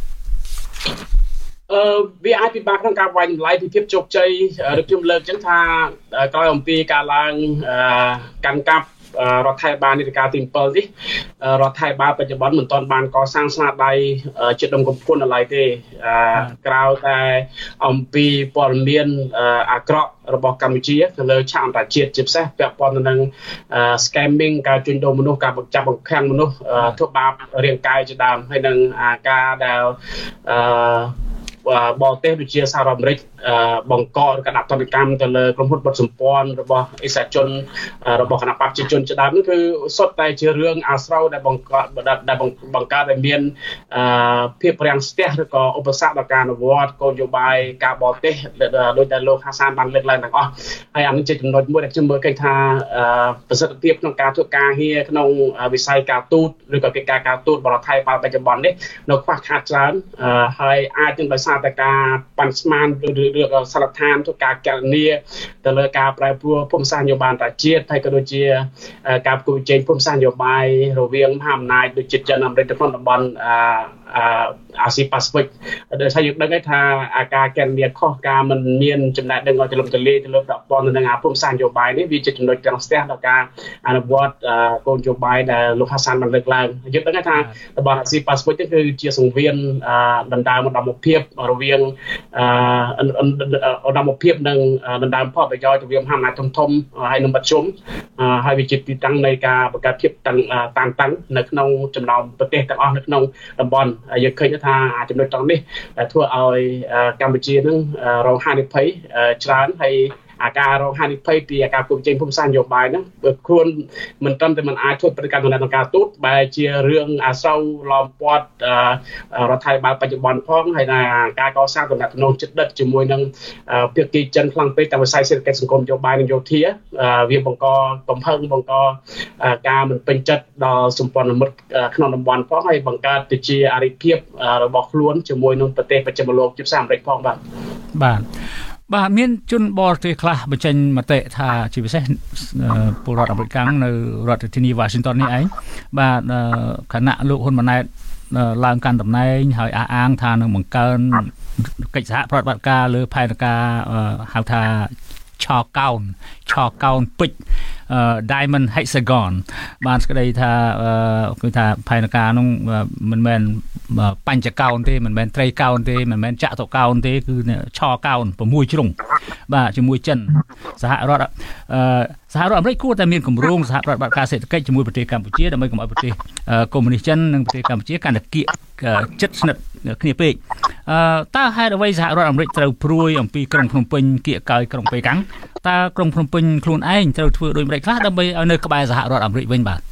អឺវាអាចពិបាកក្នុងការវាយតម្លៃពីភាពជោគជ័យឬខ្ញុំលើកចឹងថាក្រោយអំពីការឡើងកាន់កាប់រដ្ឋាភិបាលនីតិកាលទី7នេះរដ្ឋាភិបាលបច្ចុប្បន្នមិនទាន់បានកសាងស្នាដៃជាដុំកំភួនឡើយទេក្រៅតែអំពីព័ត៌មានអាក្រក់របស់កម្ពុជាទៅលើឆាកអន្តរជាតិជាពិសេសពាក់ព័ន្ធទៅនឹង scamming ការជួញដូរមនុស្សការបង្ចាប់បង្ខាំងមនុស្សធ្វើបាបរាងកាយជាដើមហើយនឹងការដែលអឺបរទេសដូចជាសហរដ្ឋអាមេរិកបង្កការដាក់ទណ្ឌកម្មទៅលើក្រុមហ៊ុនបុតសម្ព័ន្ធរបស់អិសរាជជនរបស់គណៈបព្វជិជនជាដើមនោះគឺសុទ្ធតែជារឿងអាស្រ័យដែលបង្កដែលបង្កើតឲ្យមានភាពរាំងស្ទះឬក៏ឧបសគ្គដល់ការអនុវត្តគោលនយោបាយការបរទេសដោយតែលោកហាសានបានលើកឡើងទាំងអស់ហើយអានេះជាចំណុចមួយដែលខ្ញុំមើលឃើញថាប្រសិទ្ធភាពក្នុងការធ្វើការងារក្នុងវិស័យការទូតឬក៏កិច្ចការការទូតបរដ្ឋាភិបាលបច្ចុប្បន្ននេះនៅខ្វះខាតច្រើនហើយអាចនឹងដោយសារសារតែការប៉ាន់ស្មានឬឬសន្និដ្ឋានទៅការកណនីទៅលើការប្រែប្រួលភូមិសាស្ត្រនយោបាយអន្តរជាតិហើយក៏ដូចជាការប្រគល់ជែងភូមិសាស្ត្រនយោបាយរវាងមហាអំណាចដូចជាចិនអាមេរិកទៅក្នុងតំបន់អាស៊ីប៉ាស៊ីហ្វិកដែលថាយើងដឹងថាអាការកណនីខុសការមិនមានចំណេះដឹងឲ្យទូលំទូលាយទៅលើប្រព័ន្ធនឹងអាភូមិសាស្ត្រនយោបាយនេះវាជាចំណុចទាំងស្ទះដល់ការអនុវត្តគោលនយោបាយដែលលោកហាសានបានលើកឡើងយើងដឹងថាតំបន់អាស៊ីប៉ាស៊ីហ្វិកនេះគឺជាសង្វៀនដណ្ដើមឧត្តមភាពរវាងឧត្តមភាពនិងដណ្ដើមផលប្រយោជន៍រវាងមហាអំណាចធំធំហើយនិងមធ្យមហើយវាជាទីតាំងនៃការបង្កើតភាពតាំងតានតឹងនៅក្នុងចំណោមប្រទេសទាំងអស់នៅក្នុងតំបន់យើងឃើញថាចំណុចទាំងនេះធ្វើឲ្យកម្ពុជានឹងរងហានិភ័យច្រើនហើយអាការរងហានិភ័យពីអាការគ្រប់ជែងភូមិសាស្ត្រនយោបាយហ្នឹងខ្លួនមិនត្រឹមតែមិនអាចធ្វើប្រតិកម្មក្នុងការទូតបែរជារឿងអាសៅឡំពាត់រដ្ឋាភិបាលបច្ចុប្បន្នផងហើយថាការកសាងទំនាក់ទំនងជិតដិតជាមួយនឹងភាគីចិនខ្លាំងពេកតាមវិស័យសេដ្ឋកិច្ចសង្គមនយោបាយនិងយោធាវាបង្កកំហឹងបង្កការមិនពេញចិត្តដល់សម្ព័ន្ធមិត្តក្នុងតំបន់ផងហើយបង្កើតទៅជាអរិភាពរបស់ខ្លួនជាមួយនឹងប្រទេសបច្ចិមលោកជាភាសាអាមេរិកផងបាទបាទបាទមានជនបរទេសខ្លះបញ្ចេញមតិថាជាពិសេសពលរដ្ឋអាមេរិកនៅរដ្ឋធានី Washington នេះឯងបាទគណៈលោកហ៊ុនម៉ាណែតឡើងកាន់តំណែងហើយអះអាងថានឹងបង្កើនកិច្ចសហប្រតិបត្តិការលើផែនការហៅថាឆកោនឆកោនពេជ្រ Diamond Hexagon បានស្ដីថាគឺថាផែនការនោះមិនមែនបញ្ចកោនទេមិនមែនត្រីកោនទេមិនមែនចតុកោនទេគឺឆកោន៦ជ្រុងបាទជាមួយចិនសហរដ្ឋសហរដ្ឋអាមេរិកគួរតែមានគម្រោងសហប្រតិបត្តិការសេដ្ឋកិច្ចជាមួយប្រទេសកម្ពុជាដើម្បីកុំឲ្យប្រទេសកុម្មុយនីសចិននិងប្រទេសកម្ពុជាកាន់តែគៀកចិត្តស្និទ្ធគ្នាពេកតើហេតុអ្វីសហរដ្ឋអាមេរិកត្រូវព្រួយអំពីក្រុងភ្នំពេញគៀកកាយក្រុងប៉េកាំងតើក្រុងភ្នំពេញខ្លួនឯងត្រូវធ្វើដូចម្តេចខ្លះដើម្បីឲ្យនៅក្បែរសហរដ្ឋអាមេរិកវិញបាទ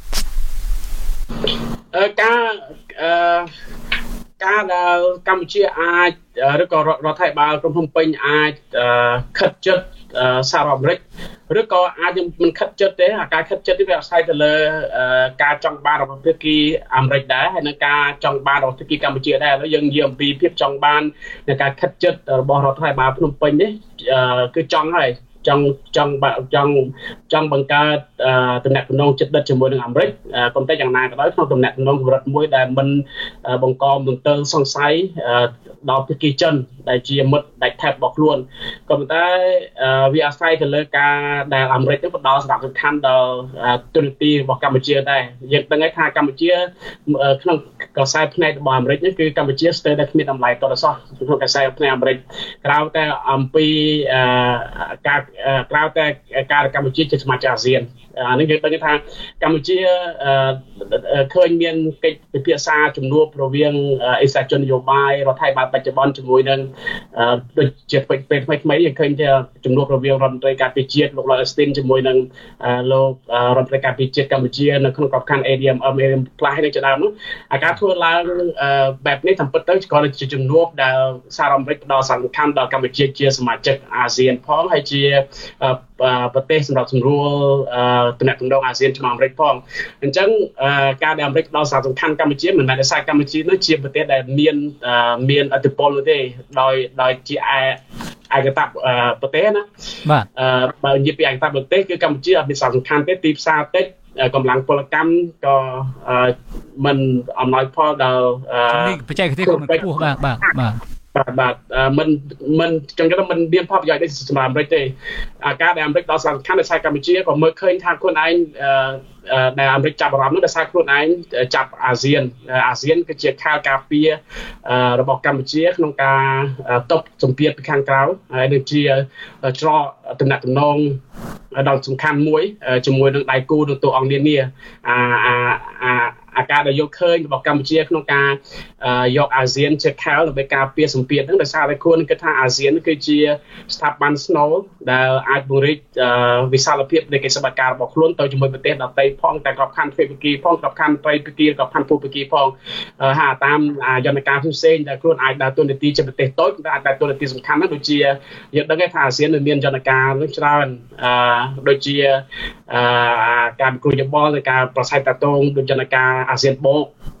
ការអឺការដែលកម្ពុជាអាចឬក៏រដ្ឋាភិបាលក្រុងភ្នំពេញអាចខិតជិតសហរដ្ឋអាមេរិកឬក៏អាចមិនខិតជិតទេអាការខិតជិតនេះវាអាស្រ័យទៅលើការចង់បានរបស់ភាគីអាមេរិកដែរហើយនិងការចង់បានរបស់ភាគីកម្ពុជាដែរឥឡូវយើងនិយាយអំពីភាពចង់បាននៃការខិតជិតរបស់រដ្ឋាភិបាលភ្នំពេញនេះគឺចង់ហើយចង់ចង់ចង់ចង់បង្កើតទំនាក់ទំនងជិតដិតជាមួយនឹងអាមេរិកប៉ុន្តែយ៉ាងណាក៏ដោយក្នុងទំនាក់ទំនងកម្រិតមួយដែលមិនបង្កមន្ទិលសង្ស័យដល់ភាគីចិនដែលជាមិត្តដាច់ថែបរបស់ខ្លួនក៏ប៉ុន្តែវាអាស្រ័យទៅលើការដែលអាមេរិកផ្ដល់សារៈសំខាន់ដល់ទូនាទីរបស់កម្ពុជាដែរយើងដឹងថាកម្ពុជាក្នុងក្រសែភ្នែករបស់អាមេរិកនេះគឺកម្ពុជាស្ទើរតែគ្មានតម្លៃតរសោះក្នុងក្រសែភ្នែកអាមេរិកក្រៅតែអំពីការក្រៅតែការកម្ពុជាជាសមាជិកអាស៊ានអានេះយើងដឹងថាកម្ពុជាឃើញមានកិច្ចពិភាក្សាជំនួបរវាងអេសាជននយោបាយរដ្ឋាភិបាលបច្ចុប្បន្នជាមួយនឹងដូចជាពេលថ្មីថ្មីយើងឃើញថាជំនួបរវាងរដ្ឋមន្ត្រីការពារជាតិលោកឡូអេស្ទីនជាមួយនឹងលោករដ្ឋមន្ត្រីការពារជាតិកម្ពុជានៅក្នុងក្របខ័ណ្ឌ A D M M ផ្លាស់នេះជាដើមនោះអាការធ្វើឡើងបែបនេះតាមពិតទៅគ្រាន់តែជាជំនួបដែលសហរដ្ឋអាមេរិកផ្ដល់សារៈសំខាន់ដល់កម្ពុជាជាសមាជិកអាស៊ានផងហើយជាប្រទេសសម្រាប់សម្រួលទំនាក់ទំនងអាស៊ានជាមួយអាមេរិកផងអញ្ចឹងការដែលអាមេរិកផ្ដល់សារៈសំខាន់កម្ពុជាមិនមែនថាកម្ពុជានោះជាប្រទេសដែលមានមានឥទ្ធិពលនោះទេដោយដោយជាឯកតបប្រទេសណាបាទបើនិយាយពីឯកតបប្រទេសគឺកម្ពុជាអត់មានសារៈសំខាន់ទេទីផ្សារតិចកម្លាំងពលកម្មក៏មិនអំណោយផលដល់បច្ចេកទេសក៏មិនខ្ពស់បាទបាទបាទបាទបាទមិនមិនចង់ថាមិនមានផលប្រយោជន៍ទេសម្រាប់អាមេរិកទេអាការដែលអាមេរិកដល់សារៈសំខាន់ដល់កម្ពុជាក៏មើលឃើញថាខ្លួនឯងដែលអាមេរិកចាប់អារម្មណ៍នោះដោយសារខ្លួនឯងចាប់អាស៊ានអាស៊ានគឺជាខែលការពាររបស់កម្ពុជាក្នុងការតបសម្ពាធពីខាងក្រៅហើយដូចជាច្រកទំនាក់ទំនងដ៏សំខាន់មួយជាមួយនឹងដៃគូនៅទូអង្គនានាអាអាអាការដែលយកឃើញរបស់កម្ពុជាក្នុងការយកអាស៊ានជាខែលដើម្បីការពារសម្ពាធហ្នឹងដោយសារតែខ្លួនគិតថាអាស៊ានគឺជាស្ថាប័នស្នូលដែលអាចពង្រីកវិសាលភាពនៃកិច្ចសម្បត្តិការរបស់ខ្លួនទៅជាមួយប្រទេសដទៃផងតែក្របខ័ណ្ឌទ្វេភាគីផងក្របខ័ណ្ឌត្រីភាគីក្របខ័ណ្ឌពូភាគីផងហាតាមយន្តការផ្សេងដែលខ្លួនអាចដើរតួនាទីជាប្រទេសតូចតែអាចដើរតួនាទីសំខាន់ណាស់ដូចជាយើងដឹងថាអាស៊ានមានយន្តការនឹងច្រើនដូចជាការប្រគល់យោបល់នៃការប្រស័យតាក់ទងដូចយន្តការអាស៊ានបូក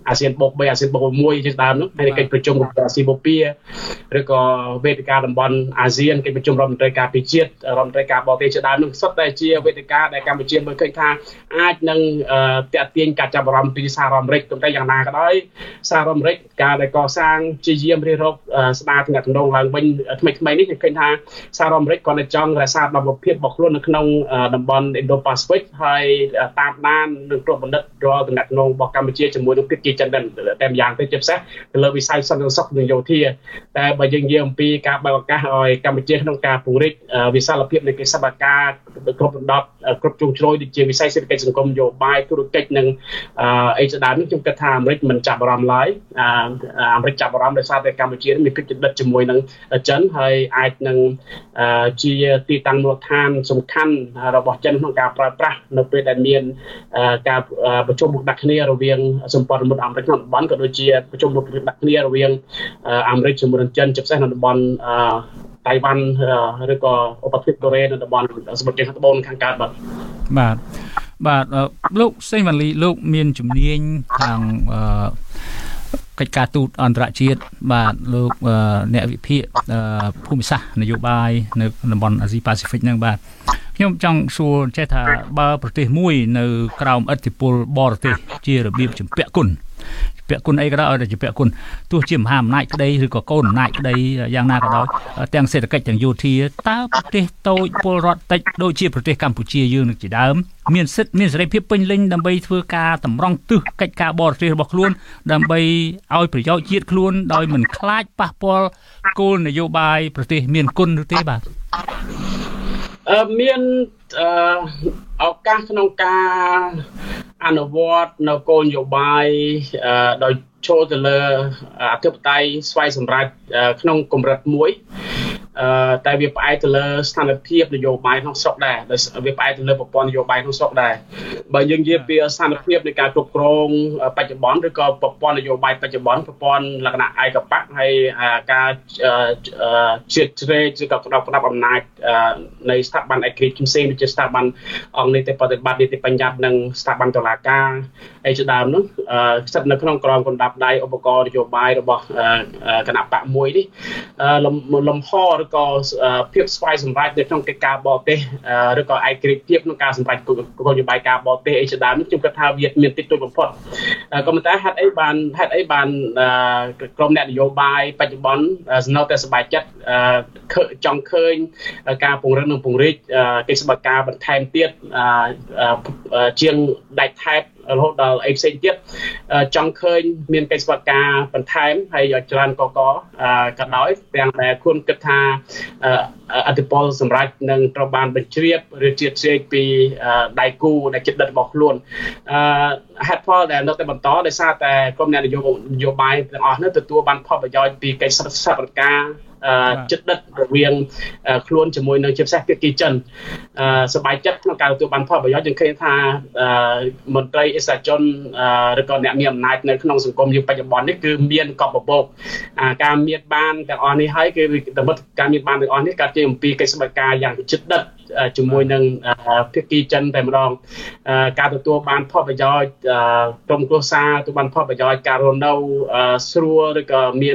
អាស៊ានបូកបីអាស៊ានបូកមួយជាដើមនោះហើយកិច្ចប្រជុំរបស់អាស៊ីបូព៌ាឬក៏វេទិកាតំបន់អាស៊ានកិច្ចប្រជុំរដ្ឋមន្ត្រីការពារជាតិរដ្ឋមន្ត្រីការបរទេសជាដើមនោះសុទ្ធតែជាវេទិកាដែលកម្ពុជាមើលឃើញថាអាចនឹងទាក់ទាញការចាប់អារម្មណ៍ពីសហរដ្ឋអាមេរិកប៉ុន្តែយ៉ាងណាក៏ដោយសហរដ្ឋអាមេរិកការដែលកសាងជាយាមរៀបរកស្ដារទំនាក់ទំនងឡើងវិញថ្មីថ្មីនេះខ្ញុំឃើញថាសហរដ្ឋអាមេរិកគាត់តែចង់រក្សាដំណភាពរបស់ខ្លួននៅក្នុងតំបន់ Indo-Pacific ហើយតាមដាននិងត្រួតពិនិត្យរាល់ទំនាក់ទំនងរបស់កម្ពុជាជាមួយនឹងភាគីចិនតែម្យ៉ាងទៅជាពិសេសទៅលើវិស័យសន្តិសុខនិងយោធាតែបើយើងនិយាយអំពីការបើកឱកាសឲ្យកម្ពុជាក្នុងការពង្រីកវិសាលភាពនៃកិច្ចសហការគ្រប់ដណ្ដប់គ្រប់ជ្រុងជ្រោយដូចជាវិស័យសេដ្ឋកិច្ចសង្គមនយោបាយធុរកិច្ចនិងអីជាដើមនេះខ្ញុំគិតថាអាមេរិកមិនចាប់អារម្មណ៍ឡើយអាមេរិកចាប់អារម្មណ៍ដោយសារតែកម្ពុជាមានភាពជិតដិតជាមួយនឹងចិនហើយអាចនឹងជាទីតាំងមូលដ្ឋានសំខាន់របស់ចិនក្នុងការប្រើប្រាស់នៅពេលដែលមានការប្រជុំមុខដាក់គ្នារវាងសម្ព័ន្ធមិត្តអាមេរិកក្នុងតំបន់ក៏ដូចជាប្រជុំមុខដាក់គ្នារវាងអាមេរិកជាមួយនឹងចិនជាពិសេសនៅតំបន់តៃវ៉ាន់ឬក៏ឧបទ្វីបកូរ៉េនៅតំបន់សមុទ្រជើងត្បូងខាងកើតបាទបាទបាទលោកសេងវ៉ាលីលោកមានជំនាញខាងកិច្ចការទូតអន្តរជាតិបាទលោកអ្នកវិភាគភូមិសាស្ត្រនយោបាយនៅតំបន់អាស៊ីប៉ាស៊ីហ្វិកហ្នឹងបាទខ្ញុំចង់សួរចេះថាបើប្រទេសមួយនៅក្រោមឥទ្ធិពលបរទេសជារបៀបជំពាក់គុណពាក់គុណអីក៏ដោយឲ្យតែពាក់គុណទោះជាមហាអំណាចក្តីឬក៏កូនអំណាចក្តីយ៉ាងណាក៏ដោយទាំងសេដ្ឋកិច្ចទាំងយោធាតើប្រទេសតូចពលរដ្ឋតិចដូចជាប្រទេសកម្ពុជាយើងនឹងជាដើមមានសិទ្ធិមានសេរីភាពពេញលេញដើម្បីធ្វើការតម្រង់ទិសកិច្ចការបរទេសរបស់ខ្លួនដើម្បីឲ្យប្រយោជន៍ជាតិខ្លួនដោយមិនខ្លាចប៉ះពាល់គោលនយោបាយប្រទេសមានគុណឬទេបាទអឺមានឱកាសក្នុងការអនុវត្តនៅគោលនយោបាយដោយចូលទៅលើអធិបតេយ្យស្វ័យសម្រេចក្នុងកម្រិតមួយតែវាផ្អែកទៅលើស្ថានភាពនយោបាយក្នុងស្រុកដែរវាផ្អែកទៅលើប្រព័ន្ធនយោបាយក្នុងស្រុកដែរបើយើងនិយាយពីស្ថានភាពនៃការគ្រប់គ្រងបច្ចុប្បន្នឬក៏ប្រព័ន្ធនយោបាយបច្ចុប្បន្នប្រព័ន្ធលក្ខណៈឯកបកហើយការជ្រៀតជ្រែកឬក៏ក្តោបក្តាប់អំណាចនៃស្ថាប័នឯករាជ្យផ្សេងៗដូចជាស្ថាប័នអង្គនីតិបប្រតិបត្តិនីតិបញ្ញត្តិនិងស្ថាប័នតុលាការអីជាដើមនោះស្ថិតនៅក្នុងក្រមកណ្ដាប់ដៃឧបករណ៍នយោបាយរបស់គណៈបកមួយនេះលំហឬក៏ភាពស្វ័យសម្រេចនៅក្នុងកិច្ចការបរទេសឬក៏ឯករាជ្យភាពក្នុងការសម្រេចគោលនយោបាយការបរទេសអីជាដើមនេះខ្ញុំគិតថាវាមានតិចតួចបំផុតក៏ប៉ុន្តែហេតុអីបានហេតុអីបានក្រុមអ្នកនយោបាយបច្ចុប្បន្ននៅតែសប្បាយចិត្តចង់ឃើញការពង្រឹងនិងពង្រីកកិច្ចសហការបន្ថែមទៀតជាងដាច់ថែបរហូតដល់អីផ្សេងទៀតចង់ឃើញមានកិច្ចសហការបន្ថែមហើយឲ្យច្រើនកកក៏ដោយទាំងដែលខ្លួនគិតថាអធិពលសម្រាប់នឹងត្រូវបានបញ្ជ្រាបឬជាជ្រែកពីដៃគូដែលចិត្តដិតរបស់ខ្លួនហេតុផលដែលនៅតែបន្តដោយសារតែក្រុមអ្នកនយោបាយទាំងអស់នោះទទួលបានផលប្រយោជន៍ពីកិច្ចសហការចិត្តដិតរវាងខ្លួនជាមួយនឹងជាពិសេសភាគីចិនសប្បាយចិត្តក្នុងការទទួលបានផលប្រយោជន៍យើងឃើញថាមន្ត្រីអិសរាជជនឬក៏អ្នកមានអំណាចនៅក្នុងសង្គមយើងបច្ចុប្បន្ននេះគឺមានកប់បបោកការមានបានទាំងអស់នេះហើយគឺតាមការមានបានទាំងអស់នេះកើតជាអំពីកិច្ចសហការយ៉ាងចិត្តដិតជាមួយនឹងភាគីចិនតែម្ដងការទទួលបានផលប្រយោជន៍ក្រុមគ្រួសារទទួលបានផលប្រយោជន៍ការរស់នៅស្រួលឬក៏មាន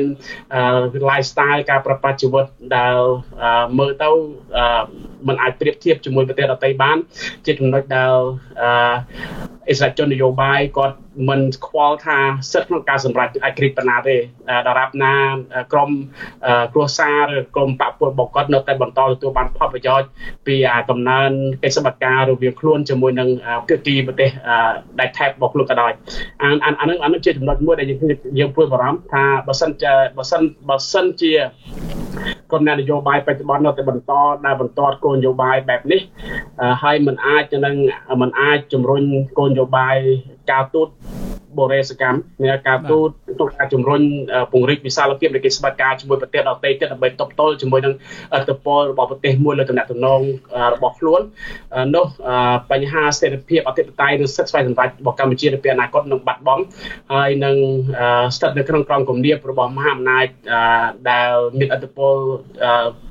lifestyle ការប្រព្រឹត្តជីវិតដែលមើលទៅមិនអាចប្រៀបធៀបជាមួយប្រទេសដទៃបានជាចំណុចដែលអិសរាជជននយោបាយគាត់មិនខ្វល់ថាសិទ្ធិក្នុងការសម្រេចឯករាជ្យប៉ុណ្ណាទេដរាបណាក្រុមគ្រួសារឬក្រុមបព្វពលរបស់គាត់នៅតែបន្តទទួលបានផលប្រយោជន៍ពីកំណើនកិច្ចសហការរវាងខ្លួនជាមួយនឹងភាគីប្រទេសដែលថែបរបស់ខ្លួនក៏ដោយអានអានឹងអានឹងជាចំណុចមួយដែលយើងយើងព្រួយបារម្ភថាបើសិនជាបើសិនបើសិនជាក្រុមអ្នកនយោបាយបច្ចុប្បន្ននៅតែបន្តដែលបន្តគោលនយោបាយបែបនេះហើយមិនអាចនឹងមិនអាចជំរុញគោលនយោបាយការទូតបរិយាសកម្មនៃការទូតក្នុងការជំរុញពង្រីកវិសាលភាពនៃកិច្ចសហការជាមួយប្រទេសដទៃទៀតដើម្បីទប់ទល់ជាមួយនឹងអធិពលរបស់ប្រទេសមួយលើទំនាក់ទំនងរបស់ខ្លួននោះបញ្ហាសេដ្ឋភាពអធិបតេយ្យនិងសិទ្ធិស្វ័យសម្រេចរបស់កម្ពុជានៅពេលអនាគតនឹងបាត់បង់ហើយនឹងស្ថិតនៅក្នុងក្រមគំនាបរបស់មហាអំណាចដែលមានអធិពល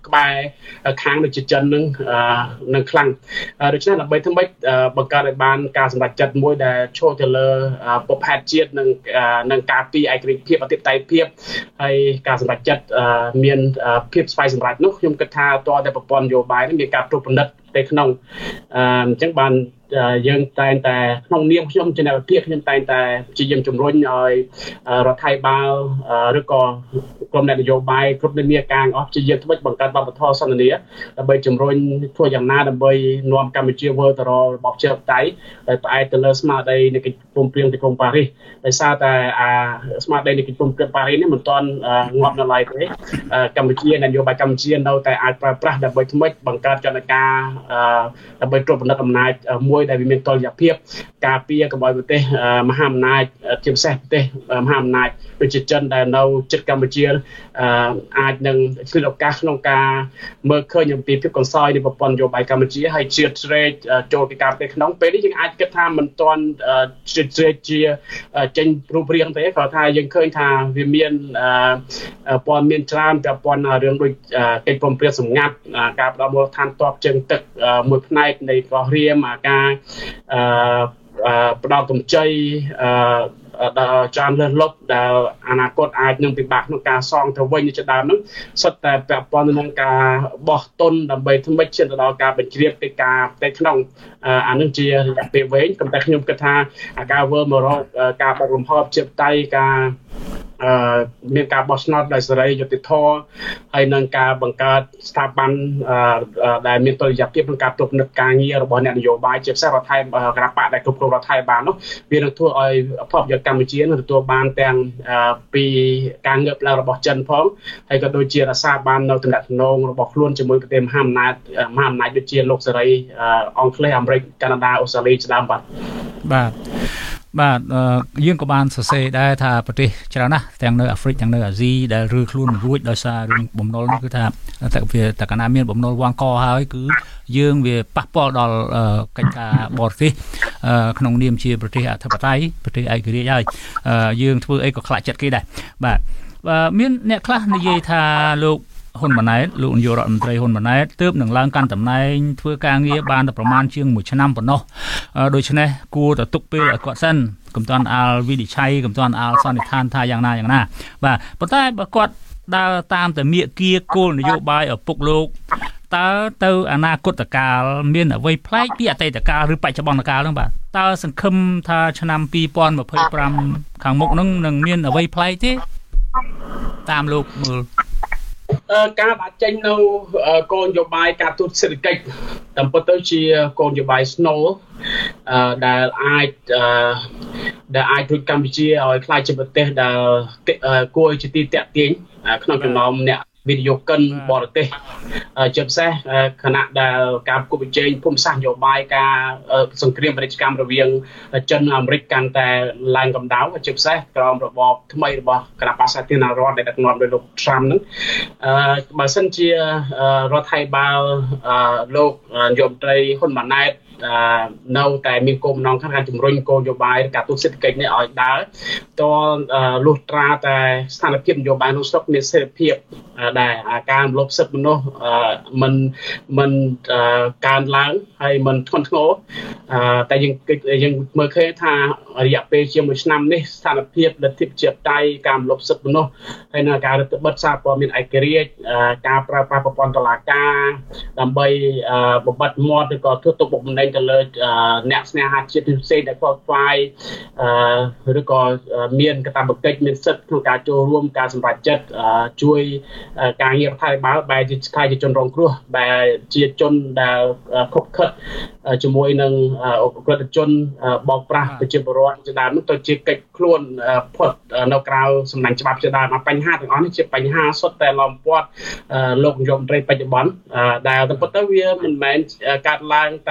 ក្បែរខាងដូចជាចិននឹងនឹងខ្លាំងដូច្នេះដើម្បីធ្វើម៉េចបង្កើតឲ្យបានការសម្រេចចិត្តមួយដែលឈរទៅលើពុបហេតុជាតិនិងនឹងការពីឯករាជ្យភាពអធិបតេយ្យភាពហើយការសម្រេចចិត្តមានភាពស្វ័យសម្រេចនោះខ្ញុំគិតថាតើតែប្រព័ន្ធនយោបាយនេះមានការត្រួតពិនិត្យទៅក្នុងអញ្ចឹងបានយើងតែងតែក្នុងនាមខ្ញុំជាអ្នកវិភាគខ្ញុំតែងតែជាយាមជំរុញឲ្យរដ្ឋាភិបាលឬក៏ក្រុមអ្នកនយោបាយគ្រប់និន្នាការអស់ជាយាមធ្វើបង្កើតវប្បធម៌សន្តិនិកដើម្បីជំរុញធ្វើយ៉ាងណាដើម្បីនាំកម្ពុជាវិលទៅរករបបប្រជាធិបតេយ្យដែលផ្អែកទៅលើស្មារតីនៃកិច្ចព្រមព្រៀងទីក្រុងប៉ារីសដោយសារតែអាស្មារតីនៃកិច្ចព្រមព្រៀងប៉ារីសនេះមិនទាន់ងាប់នៅឡើយទេកម្ពុជានយោបាយកម្ពុជានៅតែអាចប្រើប្រាស់ដើម្បីធ្វើបង្កើតចលនាការដើម្បីត្រួតពិនិត្យអំណាចមួយដែលវាមានតុល្យភាពការពារកុំឲ្យប្រទេសមហាអំណាចជាពិសេសប្រទេសមហាអំណាចដូចជាចិនដែលនៅជិតកម្ពុជាអាចនឹងឆ្លៀតឱកាសក្នុងការមើលឃើញអំពីភាពកន្សោយនៃប្រព័ន្ធនយោបាយកម្ពុជាហើយជ្រៀតជ្រែកចូលពីការប្រទេសក្នុងពេលនេះយើងអាចគិតថាមិនទាន់ជ្រៀតជ្រែកជាចេញរូបរាងទេគាត់ថាយើងឃើញថាវាមានព័ត៌មានច្រើនពាក់ព័ន្ធរឿងដូចកិច្ចព្រមព្រៀងសម្ងាត់ការផ្ដល់មូលដ្ឋានទ័ពជើងទឹកមួយផ្នែកនៃកោះរៀមការផ្ដល់កម្ចីដល់ច្រើនលើសលប់ដែលអនាគតអាចនឹងពិបាកក្នុងការសងទៅវិញជាដើមហ្នឹងសុទ្ធតែពាក់ព័ន្ធនឹងការបោះទុនដើម្បីធ្វើម៉េចឈានទៅដល់ការបញ្ជ្រាបកិច្ចការផ្ទៃក្នុងអានឹងជារយៈពេលវែងប៉ុន្តែខ្ញុំគិតថាការធ្វើមករកការបើកលំហជាបតៃការអឺមានការបោះឆ្នោតដោយសេរីយុត្តិធម៌ហើយនឹងការបង្កើតស្ថាប័នដែលមានតុល្យភាពក្នុងការត្រួតពិនិត្យការងាររបស់អ្នកនយោបាយជាពិសេសរដ្ឋាភិបាលគណៈបកដែលគ្រប់គ្រងរដ្ឋាភិបាលនោះវានឹងធ្វើឲ្យផលប្រយោជន៍កម្ពុជានឹងទទួលបានទាំងពីការងើបឡើងរបស់ចិនផងហើយក៏ដូចជារក្សាបាននៅទំនាក់ទំនងរបស់ខ្លួនជាមួយប្រទេសមហាអំណាចមហាអំណាចដូចជាលោកសេរីអង់គ្លេសអាមេរិកកាណាដាអូស្ត្រាលីជាដើមបាទបាទបាទយើងក៏បានសរសេរដែរថាប្រទេសច្រើនណាស់ទាំងនៅអាហ្វ្រិកទាំងនៅអាស៊ីដែលឬខ្លួនរួចដោយសាររឿងបំណុលគឺថាតែវាតែកាលណាមានបំណុលវាងកហើយគឺយើងវាប៉ះពាល់ដល់កិច្ចការបរទេសក្នុងនាមជាប្រទេសអធិបតេយ្យប្រទេសឯករាជ្យហើយយើងធ្វើអីក៏ខ្លាចចិត្តគេដែរបាទមានអ្នកខ្លះនិយាយថាលោកហ៊ុនម៉ាណែតលោកនាយករដ្ឋមន្ត្រីហ៊ុនម៉ាណែតទើបនឹងឡើងកាន់តំណែងធ្វើការងារបានតែប្រមាណជាងមួយឆ្នាំប៉ុណ្ណោះដូច្នេះគួរតែទុកពេលឲ្យគាត់សិនកុំតាន់អាលវិនិច្ឆ័យកុំតាន់អាលសន្និដ្ឋានថាយ៉ាងណាយ៉ាងណាបាទប៉ុន្តែបើគាត់ដើរតាមតែមាគ៌ាគោលនយោបាយឪពុកលោកតើទៅអនាគតកាលមានអ្វីប្លែកពីអតីតកាលឬបច្ចុប្បន្នកាលហ្នឹងបាទតើសង្ឃឹមថាឆ្នាំពីរពាន់ម្ភៃប្រាំខាងមុខហ្នឹងនឹងមានអ្វីប្លែកទេតាមលោកមើលការដាក់ចេញនៅគោលនយោបាយការទូតសេដ្ឋកិច្ចតាមពិតទៅជាគោលនយោបាយស្នូលដែលអាចដែលអាចជួយកម្ពុជាឲ្យក្លាយជាប្រទេសដែលគួរជាទីតាក់ទាញក្នុងចំណោមអ្នកវិនិយោគិនបរទេសជាពិសេសគណៈដែលការប្រកួតប្រជែងភូមិសាស្ត្រនយោបាយការសង្គ្រាមពាណិជ្ជកម្មរវាងចិនអាមេរិកកាន់តែឡើងកម្ដៅជាពិសេសក្រោមរបបថ្មីរបស់គណៈបក្សសាធារណរដ្ឋដែលដឹកនាំដោយលោក Trump ហ្នឹងបើសិនជារដ្ឋាភិបាលលោកនាយករដ្ឋមន្ត្រីហ៊ុនម៉ាណែតនៅតែមានគោលបំណងក្នុងការជំរុញគោលនយោបាយការទូតសេដ្ឋកិច្ចនេះឲ្យដើរតលុះត្រាតែស្ថានភាពនយោបាយក្នុងស្រុកមានសេរីភាពដែលការរំលោភសិទ្ធិមនុស្សមិនមិនកើនឡើងហើយមិនធ្ងន់ធ្ងរតែយើងយើងមើលឃើញថារយៈពេលជាមួយឆ្នាំនេះស្ថានភាពលទ្ធិប្រជាធិបតេយ្យការរំលោភសិទ្ធិមនុស្សហើយនៅការរដ្ឋបិទសារព័ត៌មានឯករាជ្យការប្រើប្រាស់ប្រព័ន្ធតុលាការដើម្បីបំបត្តិមាត់ឬក៏ធ្វើទុកបុកម្នេញទៅលើអ្នកស្នេហាជាតិផ្សេងដែលខ្វល់ខ្វាយឬក៏មានកាតព្វកិច្ចមានសិទ្ធិក្នុងការចូលរួមការសម្រេចចិត្តជួយការងាររដ្ឋាភិបាលបែរជាខ្លាយជាជនរងគ្រោះបែរជាជនដែលខុបខិតជាមួយនឹងអក្រិតជនបោកប្រាស់ប្រជាពលរដ្ឋជាដើមនោះទៅជាកិច្ចខ្លួនផុតនៅក្រៅសំណាញ់ច្បាប់ជាដើមបញ្ហាទាំងអស់នេះជាបញ្ហាសុទ្ធតែឡោមព័ទ្ធលោកនាយករដ្ឋមន្ត្រីបច្ចុប្បន្នដែលទៅពិតទៅវាមិនមែនកើតឡើងតែ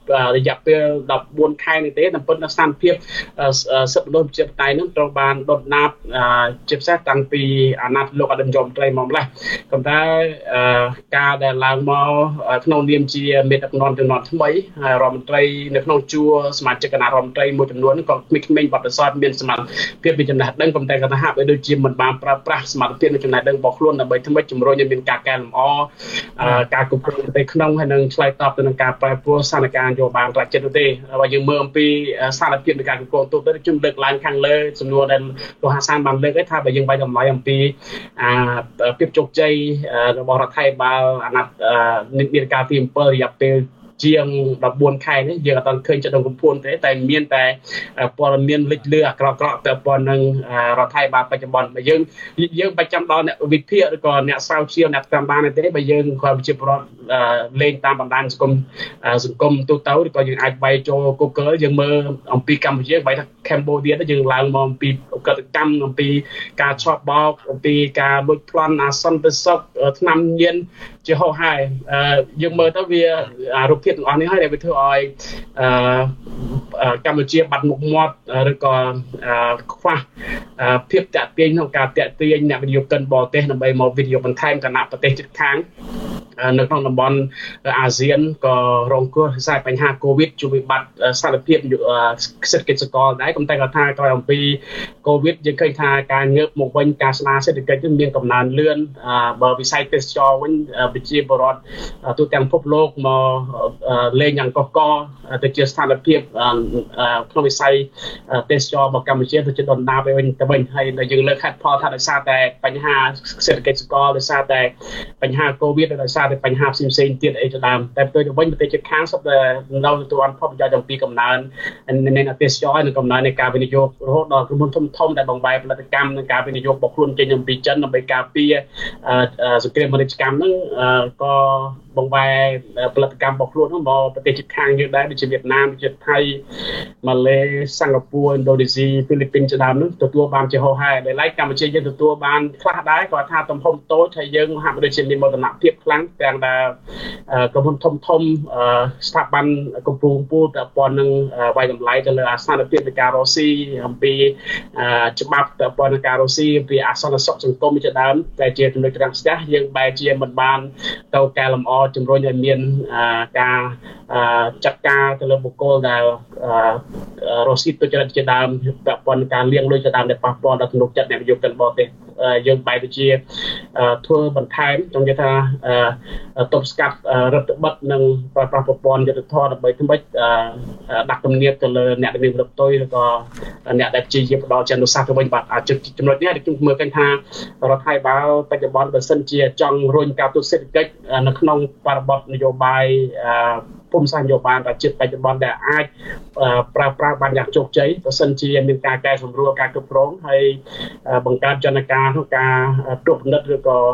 រយៈពេល14ខែនេះទេតែប៉ុន្តែស្ថានភាពសិទ្ធិមនុស្សប្រជាធិបតេយ្យនឹងត្រូវបានដុតដាបជាពិសេសតាំងពីអាណត្តិលោកអតីតនាយករដ្ឋមន្ត្រីមកម្លេះប៉ុន្តែការដែលឡើងមកក្នុងនាមជាមេដឹកនាំជំនាន់ថ្មីរដ្ឋមន្ត្រីនៅក្នុងជួរសមាជិកគណៈរដ្ឋមន្ត្រីមួយចំនួនក៏ក្មេងៗបទពិសោធន៍មានសមត្ថភាពមានចំណេះដឹងប៉ុន្តែគាត់ថាហាក់ដូចជាមិនបានប្រើប្រាស់សមត្ថភាពនិងចំណេះដឹងរបស់ខ្លួនដើម្បីធ្វើឲ្យជំរុញឲ្យមានការកែលម្អការគ្រប់គ្រងប្រទេសក្នុងហើយនឹងឆ្លើយតបទៅនឹងការប្រែប្រួលស្ថានភាពនយោបាយអន្តរជាតិទេបើយើងមើលអំពីស្ថានភាពនៃការគ្រប់គ្រងទូទៅខ្ញុំលើកឡើងខាងលើចំនួនដែលលោកហាសានបានលើកឯថាបើយើងបាយតម្លៃអំពីអាភាពជោគជ័យរបស់រដ្ឋាភិបាលអាណត្តិនីតិកាលទី7រយៈពេលជាង14ខែនេះយើងអត់ឃើញចិត្តកំពួនទេតែមានតែព័ត៌មានលេចលឺអាក្រក់ៗទៅព័ន្ធនឹងរដ្ឋាភិបាលបច្ចុប្បន្នបើយើងយើងបាច់ចាំដល់អ្នកវិភាគឬក៏អ្នកស្រាវជ្រាវអ្នកតាមដានទេបើយើងគាត់ជាប្រវត្តិលេងតាមបណ្ដាញសង្គមសង្គមទូទៅឬក៏យើងអាចបាយចូល Google យើងមើលអំពីកម្ពុជាបាយថា Cambodia យើងឡើងមកអំពីអកតកម្មអំពីការឆបបោកអំពីការលួចប្លន់អាសន្តិសុខថ្នាំញៀនជាហោហែយើងមើលទៅវារូបភាពទាំងអស់នេះហើយដែលវាធ្វើឲ្យកម្ពុជាបាត់មុខមាត់ឬក៏ខ្វះភាពតាក់ទាញក្នុងការតាក់ទាញអ្នកវិនិយោគិនបរទេសដើម្បីមកវិនិយោគបន្ថែមគណៈប្រទេសជិតខាងនៅក្នុងតំបន់អាស៊ានក៏រងគ្រោះដោយសារបញ្ហា COVID ជួយវិបត្តិស្ថានភាពសេដ្ឋកិច្ចសកលដែរក៏តែគាត់ថាក្រោយអំពី COVID យើងឃើញថាការងើបមកវិញការស្ដារសេដ្ឋកិច្ចមានកំណើនលឿនបើវិស័យទេសចរវិញប្រជាពលរដ្ឋទូទាំងពិភពលោកមកលេងយ៉ាងកុះកទៅជាស្ថានភាពក្នុងវិស័យទេសចររបស់កម្ពុជាទៅជាដុនដាបវិញទៅវិញហើយយើងលើកហេតុផលថាដោយសារតែបញ្ហាសេដ្ឋកិច្ចសកលដោយសារតែបញ្ហា COVID ដោយសារតែបញ្ហាផ្សេងផ្សេងទៀតអីទៅដើមតែទៅវិញប្រទេសជិតខាងសុទ្ធតែនៅទទួលបានផលប្រយោជន៍អំពីកំណើននៃទេសចរនិងកំណើននៃការវិនិយោគរហូតដល់ក្រុមហ៊ុនធំធំដែលបង្វែរផលិតកម្មនិងការវិនិយោគរបស់ខ្លួនចេញអំពីចិនដើម្បីការពារសង្គ្រាមពាណិជ្ជកម្មហ្នឹងក៏បង្វែរផលិតកម្មរបស់ខ្លួនមកប្រទេសជិតខាងយើងដែរដូចជាវៀតណាមដូចជាថៃម៉ាឡេសិង្ហបុរីឥណ្ឌូនេស៊ីហ្វីលីពីនជាដើមនោះទទួលបានជាហោហែដែលឡែកកម្ពុជាយើងទទួលបានខ្លះដែរគាត់ថាទំហំតូចហើយយើងហាក់ដូចជាមានមោទនភាពខ្លាំងទាំងដែលក្រុមហ៊ុនធំធំស្ថាប័នកំពុងពូលតែព័ន្ធនឹងវាយតម្លៃទៅលើអាសនភាពនៃការរស់ស៊ីអំពីច្បាប់តែព័ន្ធនឹងការរស់ស៊ីអំពីអាសន្នសុខសង្គមជាដើមតែជាចំណុចរាំងស្ទះយើងបែរជាមិនបានទៅកែលម្អជំរុញឲ្យមានការចាត់ការទៅលើបុគ្គលដែលរស់ស៊ីទុច្ចរិតជាដើមពាក់ព័ន្ធនឹងការលាងលុយជាដើមដែលប៉ះពាល់ដល់ទំនុកចិត្តអ្នកវិនិយោគិនបរទេសយើងបែរទៅជាធ្វើបន្ថែមចង់និយាយថាទប់ស្កាត់រដ្ឋបិទនិងប្រើប្រាស់ប្រព័ន្ធយុត្តិធម៌ដើម្បីធ្វើម៉េចដាក់គំនាបទៅលើអ្នកដែលមានប្រទុយឬក៏អ្នកដែលជាជាផ្ដល់ជាអនុសាសន៍ទៅវិញបាទចំណុចនេះដែលខ្ញុំមើលឃើញថារដ្ឋាភិបាលបច្ចុប្បន្នបើសិនជាចង់រុញការទូតសេដ្ឋកិច្ចនៅក្នុងបរិបទនយោបាយភូមិសាស្ត្រនយោបាយប្រជាជាតិបច្ចុប្បន្នដែលអាចប្រើប្រាស់បានយ៉ាងជោគជ័យបើសិនជាមានការកែសម្រួលការគ្រប់គ្រងហើយបង្កើតចលនាការក្នុងការត្រួតពិនិត្យឬក៏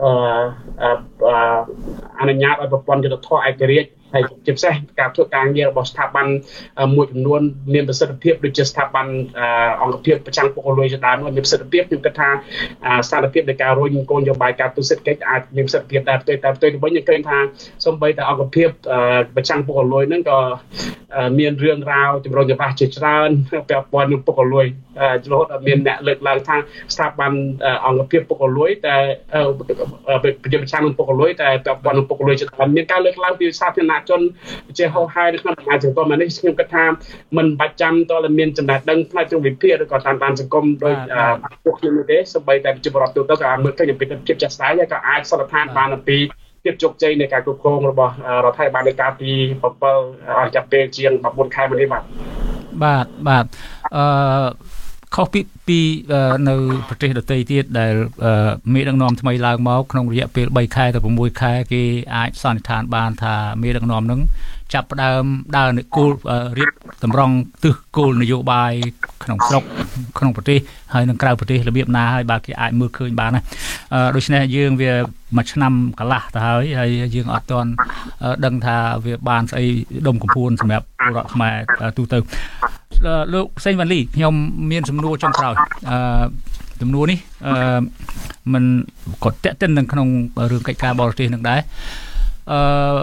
អនុញ្ញាតឲ្យប្រព័ន្ធយុត្តិធម៌ឯករាជ្យហើយជាពិសេសការធ្វើការងាររបស់ស្ថាប័នមួយចំនួនមានប្រសិទ្ធភាពដូចជាស្ថាប័នអង្គភាពប្រចាំពុករលួយជាដើមមានប្រសិទ្ធភាពខ្ញុំគិតថាស្ថានភាពនៃការរុញគោលនយោបាយការទូតសេដ្ឋកិច្ចអាចមានប្រសិទ្ធភាពដែរតែផ្ទុយទៅវិញយើងឃើញថាសូម្បីតែអង្គភាពប្រចាំពុករលួយហ្នឹងក៏មានរឿងរ៉ាវចម្រូងចម្រាសជាច្រើនពាក់ព័ន្ធនឹងពុករលួយរហូតដល់មានអ្នកលើកឡើងថាស្ថាប័នអង្គភាពពុករលួយតែប្រជាប្រចាំនឹងពុករលួយតែពាក់ព័ន្ធនឹងពុករលួយជាដើមមានការលើកឡើងពីសាធារណជនជាហោហែនៅក្នុងសង្គមនេះខ្ញុំគិតថាមិនបាច់ចាំតើមានចំណេះដឹងផ្នែកទ្រង់វិភាគឬក៏តាមដានសង្គមដោយពួកខ្ញុំទេសូម្បីតែប្រជាពលរដ្ឋទូទៅក៏មើលឃើញពីភាពចាស់ស្ដាយហើយក៏អាចសន្និដ្ឋានបានអំពីភាពជោគជ័យនៃការគ្រប់គ្រងរបស់រដ្ឋាភិបាលនៃការពី7រយៈពេលជាង14ខែមកនេះបាទបាទបាទអឺខុសពីពីនៅប្រទេសដទៃទៀតដែលមេដឹកនាំថ្មីឡើងមកក្នុងរយៈពេល3ខែទៅ6ខែគេអាចសន្និដ្ឋានបានថាមេដឹកនាំនឹងចាប់ផ្ដើមដើរនៅគោលរៀបតម្រង់ទិសគោលនយោបាយក្នុងស្រុកក្នុងប្រទេសហើយនឹងក្រៅប្រទេសរបៀបណាហើយបាទគេអាចមើលឃើញបានណាដូច្នេះយើងវាមួយឆ្នាំកន្លះទៅហើយហើយយើងអត់ទាន់ដឹងថាវាបានស្អីដុំកំពួនសម្រាប់ពលរដ្ឋខ្មែរទូទៅលោកសេងវ៉ាន់លីខ្ញុំមានសំណួរចុងក្រោយអឺសំណួរនេះអឺមិនក៏តេតិននឹងក្នុងរឿងកិច្ចការបរទេសនឹងដែរអឺ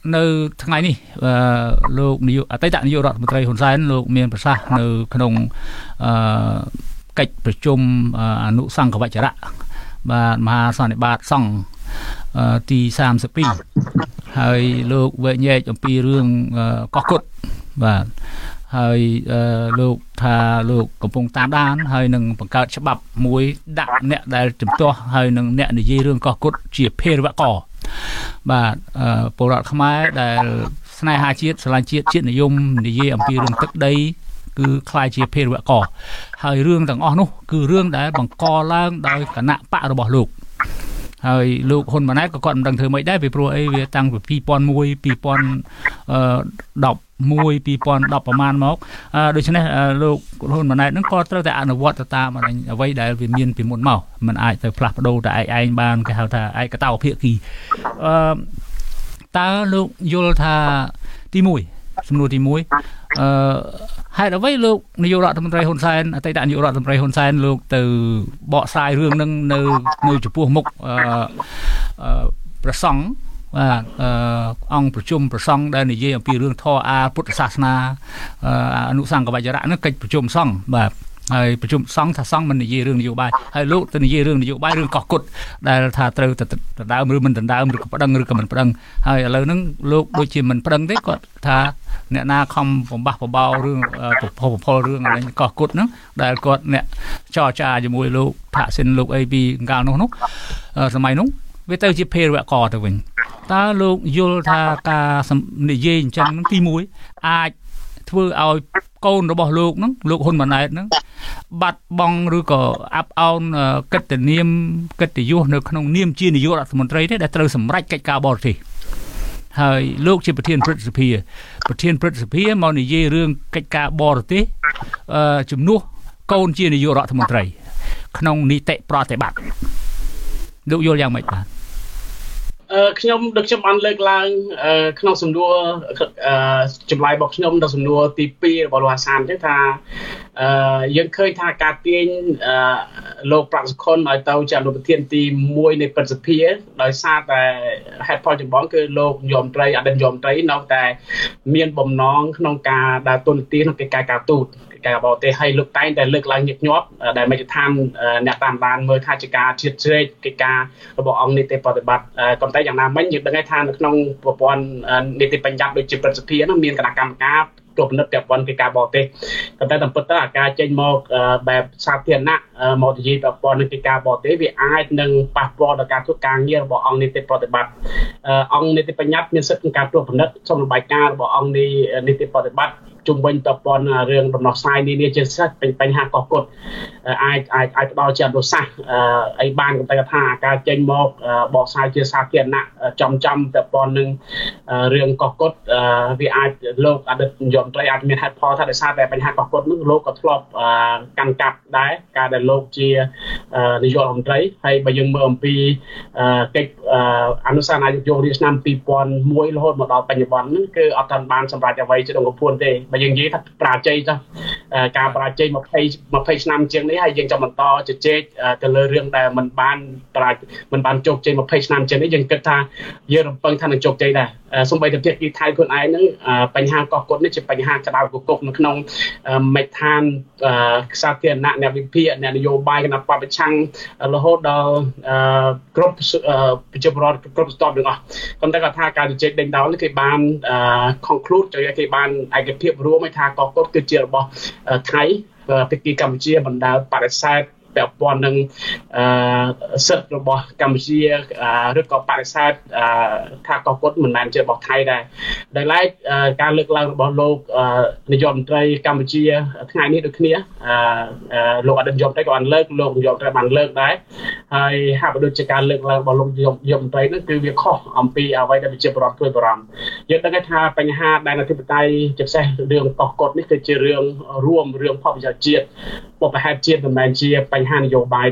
នៅថ្ងៃនេះលោកនាយកអតីតនាយករដ្ឋមន្ត្រីហ៊ុនសែនលោកមានប្រសាសន៍នៅក្នុងអឺកិច្ចប្រជុំអនុសង្ឃវចរៈបាទមហាសន្និបាតសង្ឃទីសាមសិបពីរហើយលោកវែកញែកអំពីរឿងកោះកុដបាទហើយលោកថាលោកកំពុងតាមដានហើយនឹងបង្កើតច្បាប់មួយដាក់អ្នកដែលជំទាស់ហើយនឹងអ្នកនិយាយរឿងកោះកុដជាភេរវករបាទពលរដ្ឋខ្មែរដែលស្នេហាជាតិស្រឡាញ់ជាតិជាតិនិយមនិយាយអំពីរឿងទឹកដីគឺខ្លាយជាភេរវករហើយរឿងទាំងអស់នោះគឺរឿងដែលបង្កឡើងដោយគណៈបករបស់លោកហើយលោកហ៊ុនម៉ាណែតក៏គាត់មិនដឹងធ្វើម៉េចដែរពីព្រោះអីវាតាំងពីពីរពាន់មួយ ពីរពាន់ដប់មួយ ពីរពាន់ដប់ប្រហែលមកដូច្នេះលោកហ៊ុនម៉ាណែតនឹងក៏ត្រូវតែអនុវត្តទៅតាមអ្វីដែលវាមានពីមុនមកมันអាចទៅផ្លាស់ប្ដូរតែឯងបានគេហៅថាឯកតោភាគីអឺតើលោកយល់ថាទីមួយសំណួរទីមួយអឺហេតុអ្វីលោកនាយករដ្ឋមន្ត្រីហ៊ុនសែនអតីតនាយករដ្ឋមន្ត្រីហ៊ុនសែនលោកទៅបកស្រាយរឿងនឹងនៅនៅចំពោះមុខអឺប្រសង់បាទអង្គប្រជុំប្រសង់ដែលនិយាយអំពីរឿងធម៌អាពុទ្ធសាសនាអនុសង្ឃវចរៈនឹងកិច្ចប្រជុំសង្ឃបាទហើយប្រជុំសង្ឃថាសង្ឃមិននិយាយរឿងនយោបាយហើយលោកទៅនិយាយរឿងនយោបាយរឿងកោះកុដដែលថាត្រូវទៅដណ្ដើមឬមិនដណ្ដើមឬក៏ប្តឹងឬក៏មិនប្តឹងហើយឥឡូវហ្នឹងលោកដូចជាមិនប្តឹងទេគាត់ថាអ្នកណាខំបំបះបបោរឿងប្រភពប្រផលរឿងអីកោះកុដហ្នឹងដែលគាត់អ្នកចរចាជាមួយលោកថាក់សិនលោកអីពីកាលនោះនោះសម័យនោះវាទៅជាភេរវករទៅវិញតើលោកយល់ថាការនិយាយអញ្ចឹងទីមួយអាចធ្វើឲ្យកូនរបស់លោកហ្នឹងលោកហ៊ុនម៉ាណែតហ្នឹងបាត់បង់ឬក៏អាប់អោនកិត្តិនាមកិត្តិយសនៅក្នុងនាមជានាយករដ្ឋមន្ត្រីទេដែលត្រូវសម្រេចកិច្ចការបរទេសហើយលោកជាប្រធានព្រឹទ្ធសភាប្រធានព្រឹទ្ធសភាមកនិយាយរឿងកិច្ចការបរទេសអឺជំនួសកូនជានាយករដ្ឋមន្ត្រីក្នុងនីតិប្រតិបត្តិលោកយល់យ៉ាងម៉េចបាទអឺខ្ញុំដឹកខ្ញុំបានលើកឡើងក្នុងសំណួរចម្លើយរបស់ខ្ញុំដល់សំណួរទីពីររបស់លោកហាសានទេថាអឺយើងឃើញថាការទាញលោកប្រាក់សុខុនឲ្យទៅជាអនុប្រធានទីមួយនៃព្រឹទ្ធសភាដោយសារតែហេតុផលចម្បងគឺលោកនាយរដ្ឋមន្ត្រីអតីតនាយករដ្ឋមន្ត្រីនៅតែមានបំណងក្នុងការដើរតួនាទីក្នុងកិច្ចការការទូតការបរទេសឲ្យលោកតែងតែលើកឡើងញឹកញាប់ដែលមជ្ឈដ្ឋានអ្នកតាមដានមើលថាជាការជ្រៀតជ្រែកកិច្ចការរបស់អង្គនីតិប្រតិបត្តិក៏តែយ៉ាងណាមិញយើងដឹងថានៅក្នុងប្រព័ន្ធនីតិបញ្ញត្តិដូចជាព្រឹទ្ធសភានោះមានគណៈកម្មការត្រួតពិនិត្យពាក់ព័ន្ធកិច្ចការបរទេសក៏តែតាមពិតទៅអាការចេញមកបែបសាធារណៈមកនិយាយពាក់ព័ន្ធនឹងកិច្ចការបរទេសវាអាចនឹងប៉ះពាល់ដល់ការធ្វើការងាររបស់អង្គនីតិប្រតិបត្តិអង្គនីតិបញ្ញត្តិមានសិទ្ធិក្នុងការត្រួតពិនិត្យសំណរបាយការណ៍របស់អង្គនីតិប្រតិបត្តិជុំវិញពាក់ព័ន្ធរឿងដំណោះស្រាយនានាជាពិសេសបញ្ហាកោះកុដអាចអាចអាចផ្ដល់ជាអនុសាសន៍អីបានក៏តែថាការចេញមកបកស្រាយជាសាធារណៈចំចំពាក់ព័ន្ធនឹងរឿងកោះកុដវាអាចលោកអតីតនាយករដ្ឋមន្ត្រីអាចមានហេតុផលថាដោយសារតែបញ្ហាកោះកុដនោះលោកក៏ធ្លាប់កាន់កាប់ដែរការដែលលោកជានាយករដ្ឋមន្ត្រីហើយបើយើងមើលអំពីកិច្ចអនុសាសន៍នាយកយោធាឆ្នាំពីរពាន់មួយរហូតមកដល់បច្ចុប្បន្នហ្នឹងគឺអត់ទាន់បានសម្រេចអ្វីជាដងកំភួនទេបើយើងនិយាយថាប្រាជ័យចុះការបរាជ័យ20 20ឆ្នាំជាងនេះហើយយើងចង់បន្តជជែកទៅលើរឿងដែលมันបានប្រាជมันបានជោគជ័យ20ឆ្នាំជាងនេះយើងគិតថាយើងរំពឹងថានឹងជោគជ័យដែរសូម្បីតែភាគីថៃខ្លួនឯងហ្នឹងបញ្ហាកោះកុដនេះជាបញ្ហាក្តៅគគុកនៅក្នុងមេដ្ឋានសាធារណៈអ្នកវិភាគអ្នកនយោបាយគណៈបព្វប្រឆាំងរហូតដល់គ្រប់ប្រជាពលរដ្ឋគ្រប់ស្ទប់ទាំងអស់ប៉ុន្តែគាត់ថាការជជែកដេញដោលនេះគេបាន conclude ចូលគេបានឯកភាពរួមឲ្យថាកោះកុដគឺជារបស់ថៃភាគីកម្ពុជាបណ្ដាលបដិសេធពាក់ព័ន្ធនឹងសិទ្ធិរបស់កម្ពុជាឬក៏បដិសេធថាកោះកុដមិនមែនជារបស់ថៃដែរដោយឡែកការលើកឡើងរបស់លោកនាយករដ្ឋមន្ត្រីកម្ពុជាថ្ងៃនេះដូចគ្នាលោកអតីតនាយករដ្ឋមន្ត្រីក៏បានលើកលោកនាយករដ្ឋមន្ត្រីបានលើកដែរហើយហាក់បីដូចជាការលើកឡើងរបស់លោកនាយករដ្ឋមន្ត្រីហ្នឹងគឺវាខុសអំពីអ្វីដែលប្រជាពលរដ្ឋជួយបារម្ភយើងដឹងថាបញ្ហាដែនអធិបតេយ្យជាពិសេសរឿងកោះកុដនេះគឺជារឿងរួមរឿងផលប្រយោជន៍ជាតិបុព្វហេតុជាតិមិនមែនជាបញ្ហានយោបាយទេ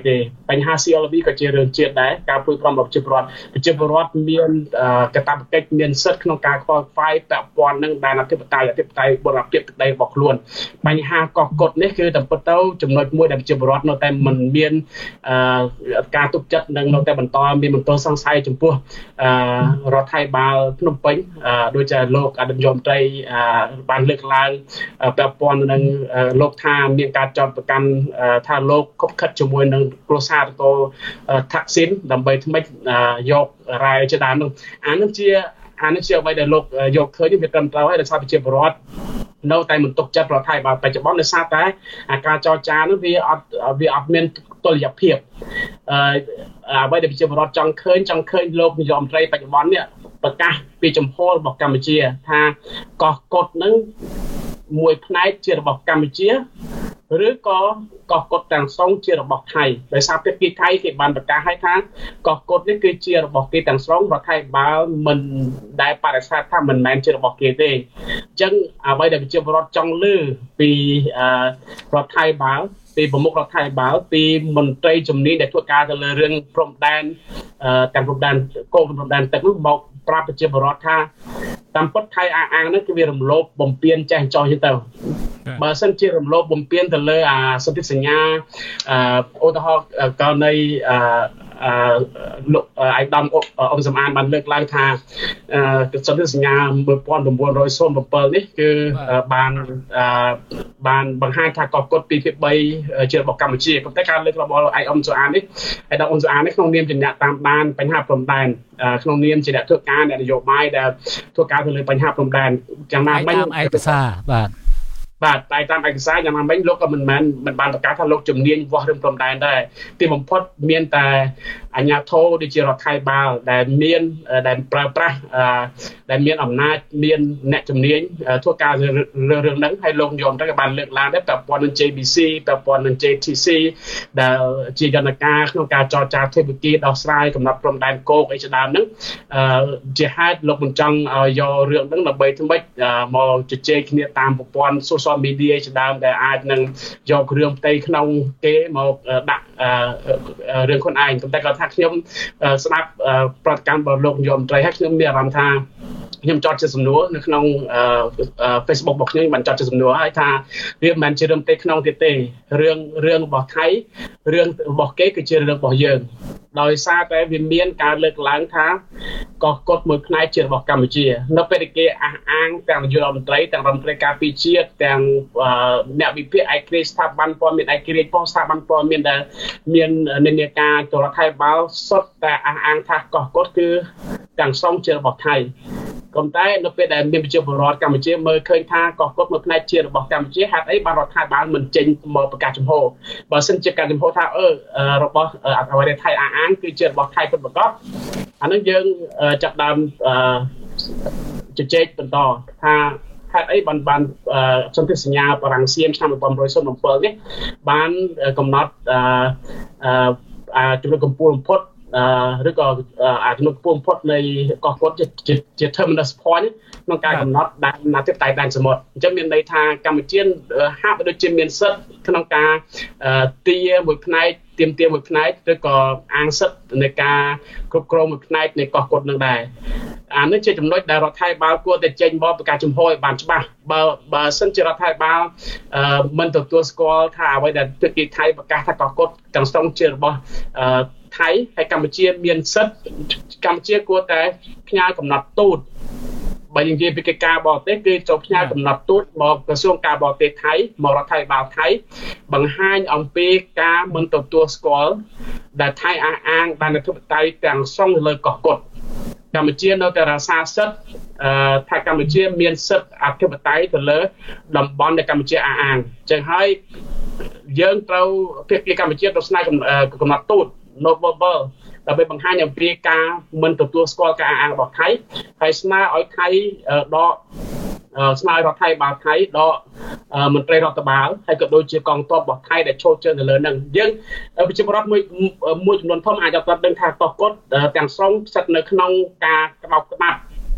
បញ្ហា ซี แอล วี ក៏ជារឿងជាតិដែរការព្រួយបារម្ភរបស់ប្រជាពលរដ្ឋប្រជាពលរដ្ឋមានកតាបកិច្ចមានសិទ្ធិក្នុងការខ្វល់ខ្វាយពាក់ព័ន្ធនឹងដែនអធិបតេយ្យអធិបតេយ្យបរិបទទឹកដីរបស់ខ្លួនបញ្ហាកកកុដនេះគឺតែពិតទៅចំណុចមួយដែលប្រជាពលរដ្ឋនៅតែមិនមានការទុកចិត្តនិងនៅតែបន្តមានមន្ទិលសង្ស័យចំពោះរដ្ឋាភិបាលភ្នំពេញដោយជាលោកអតីតនាយករដ្ឋមន្ត្រីបានលើកឡើងពាក់ព័ន្ធនឹងលោកថាមានការចោទប្រកាន់ថាលោកខົບខិតជាមួយនឹងគ្រួសារតថាក់ស៊ីនដើម្បីថ្មិចយករ៉ែជាដើមនោះអានោះជាអានេះជាអ្វីដែលលោកយកឃើញវាត្រឹមត្រូវហើយដោយសារប្រជាពលរដ្ឋនៅតែមិនទុកចិត្តរដ្ឋាភិបាលបច្ចុប្បន្នដោយសារតែការចរចានោះវាអត់វាអត់មានតុល្យភាពអឺអ្វីដែលប្រជាពលរដ្ឋចង់ឃើញចង់ឃើញលោកនាយករដ្ឋមន្ត្រីបច្ចុប្បន្ននេះប្រកាសពីចំហរបស់កម្ពុជាថាកោះកុដនឹងមួយផ្នែកជារបស់កម្ពុជាឬក៏កោះកុដទាំងស្រុងជារបស់ថៃដោយសារភាគីថៃគេបានប្រកាសឲ្យថាកោះកុដនេះគឺជារបស់គេទាំងស្រុងរដ្ឋាភិបាលមិនដែលបដិសេធថាមិនមែនជារបស់គេទេអញ្ចឹងអ្វីដែលប្រជាពលរដ្ឋចង់ឮពីរដ្ឋាភិបាលពីប្រមុខរដ្ឋាភិបាលពីមន្ត្រីជំនាញដែលធ្វើការទៅលើរឿងព្រំដែនទាំងព្រំដែនកោព្រំដែនទឹកនោះមកប្រាប់ប្រជាពលរដ្ឋថាតាមពិតថៃអាអាងនេះគឺវារំលោភបំពានចេះចោះទៅបើសិនជារំលោភបំពានទៅលើអាសន្ធិសញ្ញាឧទាហរណ៍ករណីអឺលោកអាយដាមអ៊ំសំអានបានលើកឡើងថាសន្ធិសញ្ញាnineteen oh sevenនេះគឺបានបានបង្ហាញថាកោះកុដtwoភាគthreeជារបស់កម្ពុជាប៉ុន្តែការលើករបស់អាយអ៊ំសំអាននេះអាយដាមអ៊ំសំអាននេះក្នុងនាមជាអ្នកតាមដានបញ្ហាព្រំដែនក្នុងនាមជាអ្នកធ្វើការអ្នកនយោបាយដែលធ្វើការទៅលើបញ្ហាព្រំដែនយ៉ាងណាមិញឯកសារបាទបាទតែតាមឯកសារយ៉ាងណាមិញលោកក៏មិនមែនមិនបានប្រកាសថាលោកជំនាញវាស់រឿងព្រំដែនដែរទីបំផុតមានតែអាជ្ញាធរដូចជារដ្ឋាភិបាលដែលមានដែលប្រើប្រាស់ដែលមានអំណាចមានអ្នកជំនាញធ្វើការរឿងរឿងហ្នឹងហើយលោកយមទៅក៏បានលើកឡើងដែរពាក់ព័ន្ធនឹង J B C ពាក់ព័ន្ធនឹង J T C ដែលជាយន្តការក្នុងការចរចាធិបតីដោះស្រាយកំណត់ព្រំដែនគោកអីជាដើមហ្នឹងជាហេតុលោកមិនចង់យករឿងហ្នឹងដើម្បីធ្វើម៉េចមកជជែកគ្នាតាមប្រព័ន្ធ social media ជាដើមដែលអាចនឹងយករឿងផ្ទៃក្នុងគេមកដាក់រឿងខ្លួនឯងតែគាត់ថាខ្ញុំស្ដាប់ប្រតិកម្មរបស់លោកនាយករដ្ឋមន្ត្រីហើយខ្ញុំមានអារម្មណ៍ថាខ្ញុំចោទជាសំណួរនៅក្នុង Facebook របស់ខ្ញុំបានចោទជាសំណួរហើយថាវាមិនមែនជារឿងផ្ទៃក្នុងទៀតទេរឿងរឿងរបស់ថៃរឿងរបស់គេគឺជារឿងរបស់យើងដោយសារតែវាមានការលើកឡើងថាកោះកុដមួយផ្នែកជារបស់កម្ពុជានៅពេលដែលគេអះអាងទាំងនាយករដ្ឋមន្ត្រីទាំងរដ្ឋមន្ត្រីការពារជាតិទាំងអ្នកវិភាគឯករាជ្យស្ថាប័នព័ត៌មានឯករាជ្យផងស្ថាប័នព័ត៌មានដែលមាននិន្នាការទៅរដ្ឋាភិបាលសុទ្ធតែអះអាងថាកោះកុដគឺទាំងស្រុងជារបស់ថៃក៏តែនៅពេលដែលមានប្រជាពលរដ្ឋកម្ពុជាមើលឃើញថាកោះកុដមួយផ្នែកជារបស់កម្ពុជាហេតុអីបានរដ្ឋាភិបាលមិនចេញមកប្រកាសចំហបើសិនជាការចំហថាអឺរបស់អ្វីដែលថៃអះអាងគឺជារបស់ថៃពិតប្រាកដអានឹងយើងចាប់ដើមជជែកបន្តថាហេតុអីបានបានសន្ធិសញ្ញាបារាំងសៀមឆ្នាំnineteen oh sevenនេះបានកំណត់អឺចំណុចកម្ពុជាបំផុតឬក៏អាចំណុចកម្ពុជាបំផុតនៃកោះកុដជា terminus point ក្នុងការកំណត់ដែនអធិបតេយ្យដែនសមុទ្រអញ្ចឹងមានន័យថាកម្ពុជាហាក់ដូចជាមានសិទ្ធិក្នុងការទាមួយផ្នែកទាមទារមួយផ្នែកឬក៏អាងសិទ្ធិនៃការគ្រប់គ្រងមួយផ្នែកនៃកោះកុដនឹងដែរអានេះជាចំណុចដែលរដ្ឋាភិបាលគួរតែចេញមកប្រកាសចំហឲ្យបានច្បាស់បើបើសិនជារដ្ឋាភិបាលមិនទទួលស្គាល់ថាអ្វីដែលភាគីថៃប្រកាសថាកោះកុដទាំងស្រុងជារបស់ថៃហើយកម្ពុជាមានសិទ្ធិកម្ពុជាគួរតែផ្ញើកំណត់ទូតបើនិយាយពីកិច្ចការបរទេសគឺចូលផ្ញើកំណត់ទូតមកក្រសួងការបរទេសថៃមករដ្ឋាភិបាលថៃបង្ហាញអំពីការមិនទទួលស្គាល់ដែលថៃអះអាងបានអធិបតេយ្យទាំងស្រុងលើកោះកុដកម្ពុជានៅតែរក្សាសិទ្ធិថាកម្ពុជាមានសិទ្ធិអធិបតេយ្យទៅលើតំបន់ដែលកម្ពុជាអះអាងអញ្ចឹងហើយយើងត្រូវភាគីកម្ពុជាត្រូវស្នើកំណត់ទូត Notable ដើម្បីបង្ហាញអំពីការមិនទទួលស្គាល់ការអះអាងរបស់ថៃហើយស្នើឲ្យថៃដកស្នើរដ្ឋាភិបាលថៃដកមន្ត្រីរដ្ឋបាលហើយក៏ដូចជាកងទ័ពរបស់ថៃដែលចូលជើងទៅលើនឹងយើងប្រជាពលរដ្ឋមួយមួយចំនួនធំអាចអត់ដឹងថាកោះកុដទាំងស្រុងស្ថិតនៅក្នុងការក្បោបក្បាត់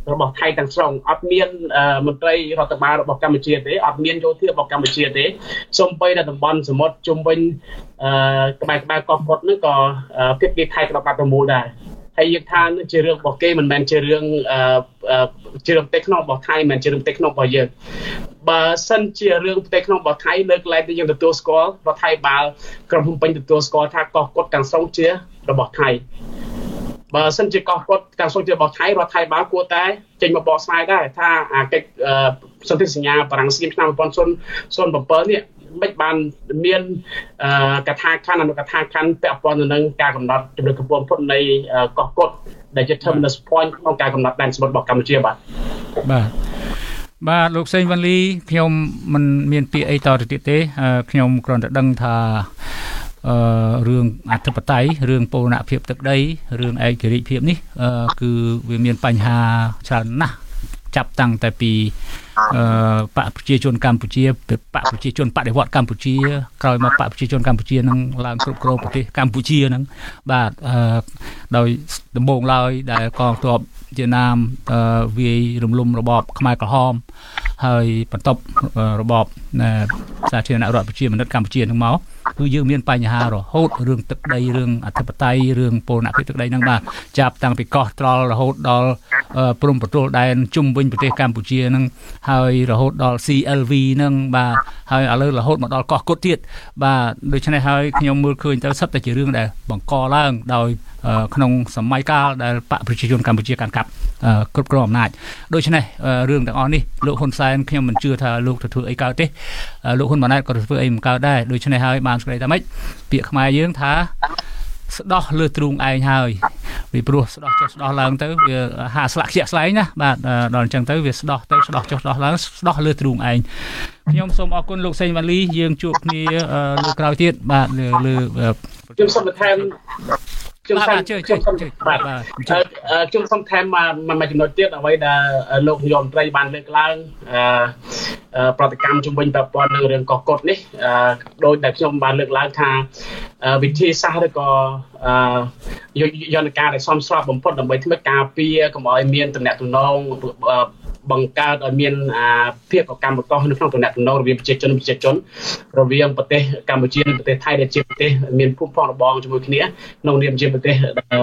របស់ថៃទាំងស្រុងអត់មានមន្ត្រីរដ្ឋបាលរបស់កម្ពុជាទេអត់មានយោធារបស់កម្ពុជាទេសូម្បីតែតំបន់សមុទ្រជុំវិញអឺក្បែរក្បែរកោះកុដនោះក៏ភាគីថៃក៏បាត់ប្រមូលដែរហើយយើងថានេះជារឿងរបស់គេមិនមែនជារឿងអឺជារឿងផ្ទៃក្នុងរបស់ថៃមិនមែនជារឿងផ្ទៃក្នុងរបស់យើងបើសិនជារឿងផ្ទៃក្នុងរបស់ថៃលើកលែងតែយើងទទួលស្គាល់រដ្ឋថៃបាលក្រុងភ្នំពេញទទួលស្គាល់ថាកោះកុដទាំងស្រុងជារបស់ថៃបើសិនជាកោះកុដទាំងស្រុងជារបស់ថៃរដ្ឋថៃបាលគួរតែចេញមកបកស្រាយដែរថាអាកិច្ចសន្ធិសញ្ញាបារាំងសៀមឆ្នាំmột nghìn chín trăm lẻ bảyនេះមិនបានមានកថាខណ្ឌអនុកថាខណ្ឌពាក់ព័ន្ធទៅនឹងការកំណត់ចំនួនកំពង់ផុតនៃកោះកុដដែលជា terminus point ក្នុងការកំណត់ដែនសមុទ្ររបស់កម្ពុជាបាទបាទបាទលោកសេងវ៉ាន់លីខ្ញុំមិនមានពាក្យអីតទៅទៀតទេខ្ញុំគ្រាន់តែដឹងថាអឺរឿងអធិបតេយ្យរឿងបូរណភាពទឹកដីរឿងឯករាជ្យភាពនេះគឺវាមានបញ្ហាច្រើនណាស់ចាប់តាំងតែពីអឺបកប្រជាជនកម្ពុជាបកប្រជាជនបដិវត្តកម្ពុជាក្រោយមកបកប្រជាជនកម្ពុជានឹងឡើងគ្រប់គ្រងប្រទេសកម្ពុជានឹងបាទអឺដោយដំបូងឡើយដែលកងទ័ពវៀតណាមអឺវាយរំលំរបបខ្មែរក្រហមហើយបន្ទាប់របបសាធារណរដ្ឋប្រជាមានិតកម្ពុជានឹងមកគឺយើងមានបញ្ហារហូតរឿងទឹកដីរឿងអធិបតេយ្យរឿងបូរណភាពទឹកដីហ្នឹងបាទចាប់តាំងពីកោះត្រល់រហូតដល់ព្រំប្រទល់ដែនជុំវិញប្រទេសកម្ពុជាហ្នឹងហើយរហូតដល់ C L V ហ្នឹងបាទហើយឥឡូវរហូតមកដល់កោះកុដទៀតបាទដូច្នេះហើយខ្ញុំមើលឃើញទៅសិតតែជារឿងដែលបង្កឡើងដោយក្នុងសម័យកាលដែលបកប្រជាជនកម្ពុជាកាន់កាប់គ្រប់គ្រងអំណាចដូច្នេះរឿងទាំងអស់នេះលោកហ៊ុនសែនខ្ញុំមិនជឿថាលោកទៅធ្វើអីកើតទេលោកហ៊ុនម៉ាណែតក៏ធ្វើអីមិនកើតដែរដូច្នេះហើយបានស្ដីថាម៉េចពាក្យខ្មែរយើងថាស្ដោះលើទ្រូងឯងហើយពីព្រោះស្ដោះចុះស្ដោះឡើងទៅវាហាស្លាក់ខ្ជាក់ស្លែងណាបាទដល់អញ្ចឹងទៅវាស្ដោះទៅស្ដោះចុះស្ដោះឡើងស្ដោះលើទ្រូងឯងខ្ញុំសូមអរគុណលោកសេងវ៉ាន់លីយើងជួបគ្នាលើក្រោយទៀតបាទលើលើខ្ញុំសូមបន្ថែមខ្ញុំសូមជួយជួយបាទខ្ញុំសូមថែមមកមួយចំណុចទៀតអ្វីដែលលោកនាយករដ្ឋមន្ត្រីបានលើកឡើងអឺប្រតិកម្មជំវិញប្រព័ន្ធនឹងរឿងកោះកុដនេះដោយដែលខ្ញុំបានលើកឡើងថាវិធីសាស្ត្រឬក៏យន្តការដែលសមស្របបំផុតដើម្បីធ្វើការពារកុំឲ្យមានតំណែងទំនងបង្កើតឲ្យមានភាពប្រកម្មកោះនៅក្នុងតំណែងទំនងរវាងប្រជាជនប្រជាជនរវាងប្រទេសកម្ពុជានិងប្រទេសថៃដែលជាប្រទេសមានភូមិផងរបងជាមួយគ្នាក្នុងនាមជាប្រទេស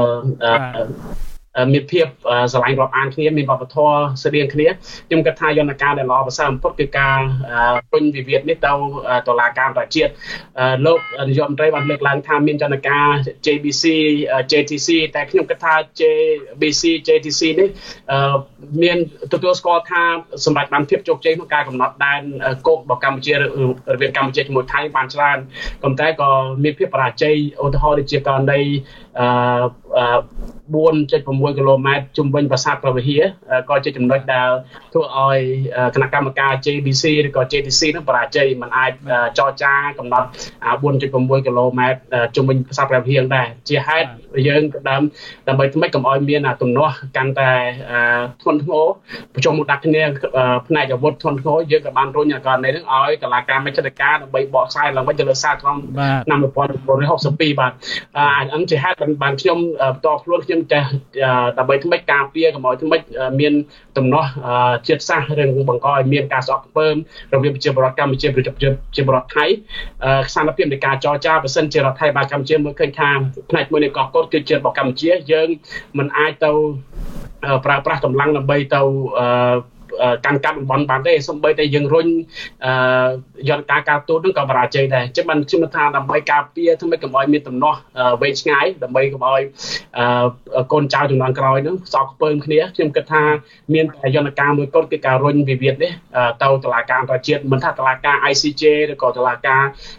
មានភាពស្រឡាញ់រាប់អានគ្នាមានវប្បធម៌ស្តៀងគ្នាខ្ញុំគិតថាយន្តការដែលល្អប្រសើរបំផុតគឺការពេញវិវាទនេះទៅតុលាការអន្តរជាតិលោកនាយករដ្ឋមន្ត្រីបានលើកឡើងថាមានយន្តការ J B C J T C តែខ្ញុំគិតថា J B C J T C នេះមានទទួលស្គាល់ថាសម្រាប់បានភាពជោគជ័យក្នុងការកំណត់ដែនគោករបស់កម្ពុជារវាងកម្ពុជាជាមួយថៃបានច្រើនប៉ុន្តែក៏មានភាពបរាជ័យឧទាហរណ៍ដូចជាករណីអឺbốn phẩy sáuគីឡូម៉ែត្រជុំវិញប្រាសាទព្រះវិហារក៏ជាចំណុចដែលធ្វើឲ្យគណៈកម្មការ J B C ឬក៏ J T C នឹងបរាជ័យមិនអាចចរចាកំណត់bốn phẩy sáuគីឡូម៉ែត្រជុំវិញប្រាសាទព្រះវិហារដែរជាហេតុយើងដើមដើម្បីថ្មីកុំឲ្យមានទំនាស់កាន់តែធ្ងន់ធ្ងរប្រជុំមកដាក់គ្នាផ្នែកអាវុធធ្ងន់ធ្ងរយើងក៏បានរុញករណីនេះឲ្យតុលាការមេច្ឆតាដើម្បីបកស្រាយឡើងវិញទៅលើសារក្នុងឆ្នាំmột nghìn chín trăm sáu mươi haiបាទអញ្ចឹងជាហេតុបានខ្ញុំបន្តខ្លួនខ្ញុំចេះដើម្បីធ្វើម៉េចការពារកុំឲ្យធ្វើម៉េចមានទំនាស់ជាតិសាសន៍ឬបង្កឲ្យមានការស្អប់ខ្ពើមរវាងប្រជាពលរដ្ឋកម្ពុជាប្រជាពលរដ្ឋថៃខ្សែភាពនៃការចរចាបើសិនជារដ្ឋថៃបានកម្ពុជាមើលឃើញថាផ្នែកមួយនៃកោះកុដគឺជារបស់កម្ពុជាយើងមិនអាចទៅប្រើប្រាស់កម្លាំងដើម្បីទៅកាន់កាប់តំបន់បានទេសូម្បីតែយើងរុញយន្តការការទូតនឹងក៏បរាជ័យដែរអញ្ចឹងបានខ្ញុំថាដើម្បីការពារធ្វើម៉េចកុំឲ្យមានទំនាស់វែងឆ្ងាយដើម្បីកុំឲ្យកូនចៅជំនាន់ក្រោយនឹងសោកខ្ពើមគ្នាខ្ញុំគិតថាមានតែយន្តការមួយគត់គឺការរុញវិវាទនេះទៅតុលាការអន្តរជាតិមិនថាតុលាការ I C J ឬក៏តុលាការ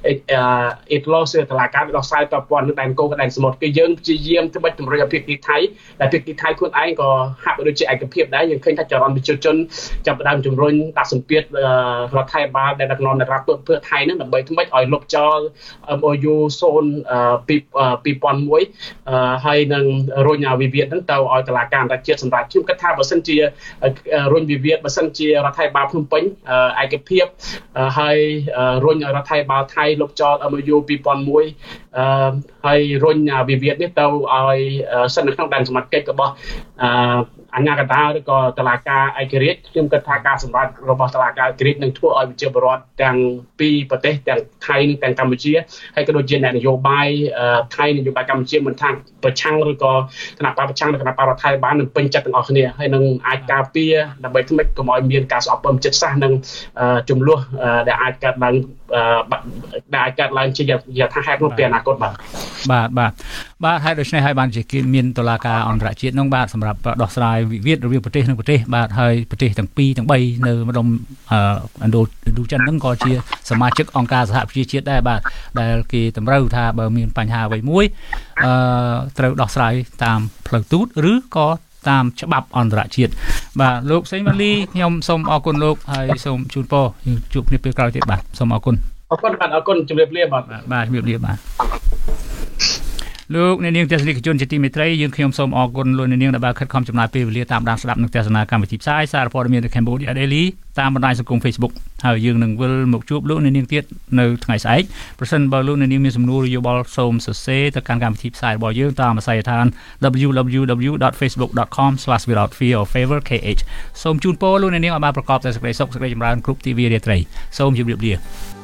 I T L O S ឬតុលាការដោះស្រាយប្រព័ន្ធនៅដែនគោកដែនសមុទ្រគឺយើងព្យាយាមធ្វើម៉េចជំរុញឲ្យភាគីថៃដែលភាគីថៃខ្លួនឯងក៏ហាក់ដូចជាឯកភាពដែរយើងឃើញថាចរន្តប្រជាជនចាប់ផ្ដើមជំរុញដាក់សម្ពាធរដ្ឋថៃបាលដែលដឹកនាំនៅរដ្ឋពើថៃនឹងដើម្បីធ្វើម៉េចឲ្យលុបចោល M O U ពីរពាន់មួយហើយនឹងរុញវិវាទហ្នឹងទៅឲ្យតុលាការអន្តរជាតិសម្រាប់ខ្ញុំគិតថាបើសិនជារុញវិវាទបើសិនជារដ្ឋថៃបាលភ្នំពេញឯកភាពហើយរុញឲ្យរដ្ឋថៃបាលថៃលុបចោល M O U ពីរពាន់មួយហើយរុញវិវាទនេះទៅឲ្យសិននៅក្នុងដែនសមត្ថកិច្ចរបស់អាជ្ញាកណ្ដាលឬក៏តុលាការឯករាជ្យខ្ញុំគិតថាការសម្រេចរបស់តុលាការឯករាជ្យនឹងធ្វើឲ្យប្រជាពលរដ្ឋទាំងពីរប្រទេសទាំងថៃនិងទាំងកម្ពុជាហើយក៏ដូចជាអ្នកនយោបាយថៃនយោបាយកម្ពុជាមិនថាប្រឆាំងឬក៏គណៈបកប្រឆាំងឬគណៈបករដ្ឋថៃបាននឹងពេញចិត្តទាំងអស់គ្នាហើយនឹងអាចការពារដើម្បីធ្វើម៉េចកុំឲ្យមានការស្អប់ពើមចិត្តសាសនិងចំនួនដែលអាចកើតឡើងដែលអាចកើតឡើងជាយថាហេតុក្នុងពេលអនាគតបាទបាទបាទបាទហើយដូច្នេះហើយបានជាមានតុលាការអន្តរជាតិនោះបាទសម្រាប់ដោះស្រាយវិវាទរវាងប្រទេសនិងប្រទេសបាទហើយប្រទេសទាំងពីរទាំងបីនៅម្ដុំឥណ្ឌូឥណ្ឌូចិនហ្នឹងក៏ជាសមាជិកអង្គការសហប្រជាជាតិដែរបាទដែលគេតម្រូវថាបើមានបញ្ហាអ្វីមួយអឺត្រូវដោះស្រាយតាមផ្លូវទូតឬក៏តាមច្បាប់អន្តរជាតិបាទលោកសេងម៉ាលីខ្ញុំសូមអរគុណលោកហើយសូមជូនពរជួបគ្នាពេលក្រោយទៀតបាទសូមអរគុណអរគុណបាទអរគុណជម្រាបលាបាទបាទជម្រាបលាបាទលោកអ្នកនាងទស្សនិកជនជាទីមេត្រីយើងខ្ញុំសូមអរគុណលោកអ្នកនាងដែលបានខិតខំចំណាយពេលវេលាតាមដានស្ដាប់និងទស្សនាកម្មវិធីផ្សាយសារព័ត៌មាន The Cambodia Daily តាមបណ្ដាញសង្គម Facebook ហើយយើងនឹងវិលមកជួបលោកអ្នកនាងទៀតនៅថ្ងៃស្អែកប្រសិនបើលោកអ្នកនាងមានសំណួរយោបល់សូមសរសេរទៅកាន់កម្មវិធីផ្សាយរបស់យើងតាមអាស័យដ្ឋាន double-u double-u double-u dot facebook dot com slash without fear or favor kh សូមជូនពរលោកអ្នកនាងឲ្យបានប្រកបតែសេចក្តីសុខសេចក្តីចម្រើនគ្រប់ទិវារាត្រីសូមជម្រាបលា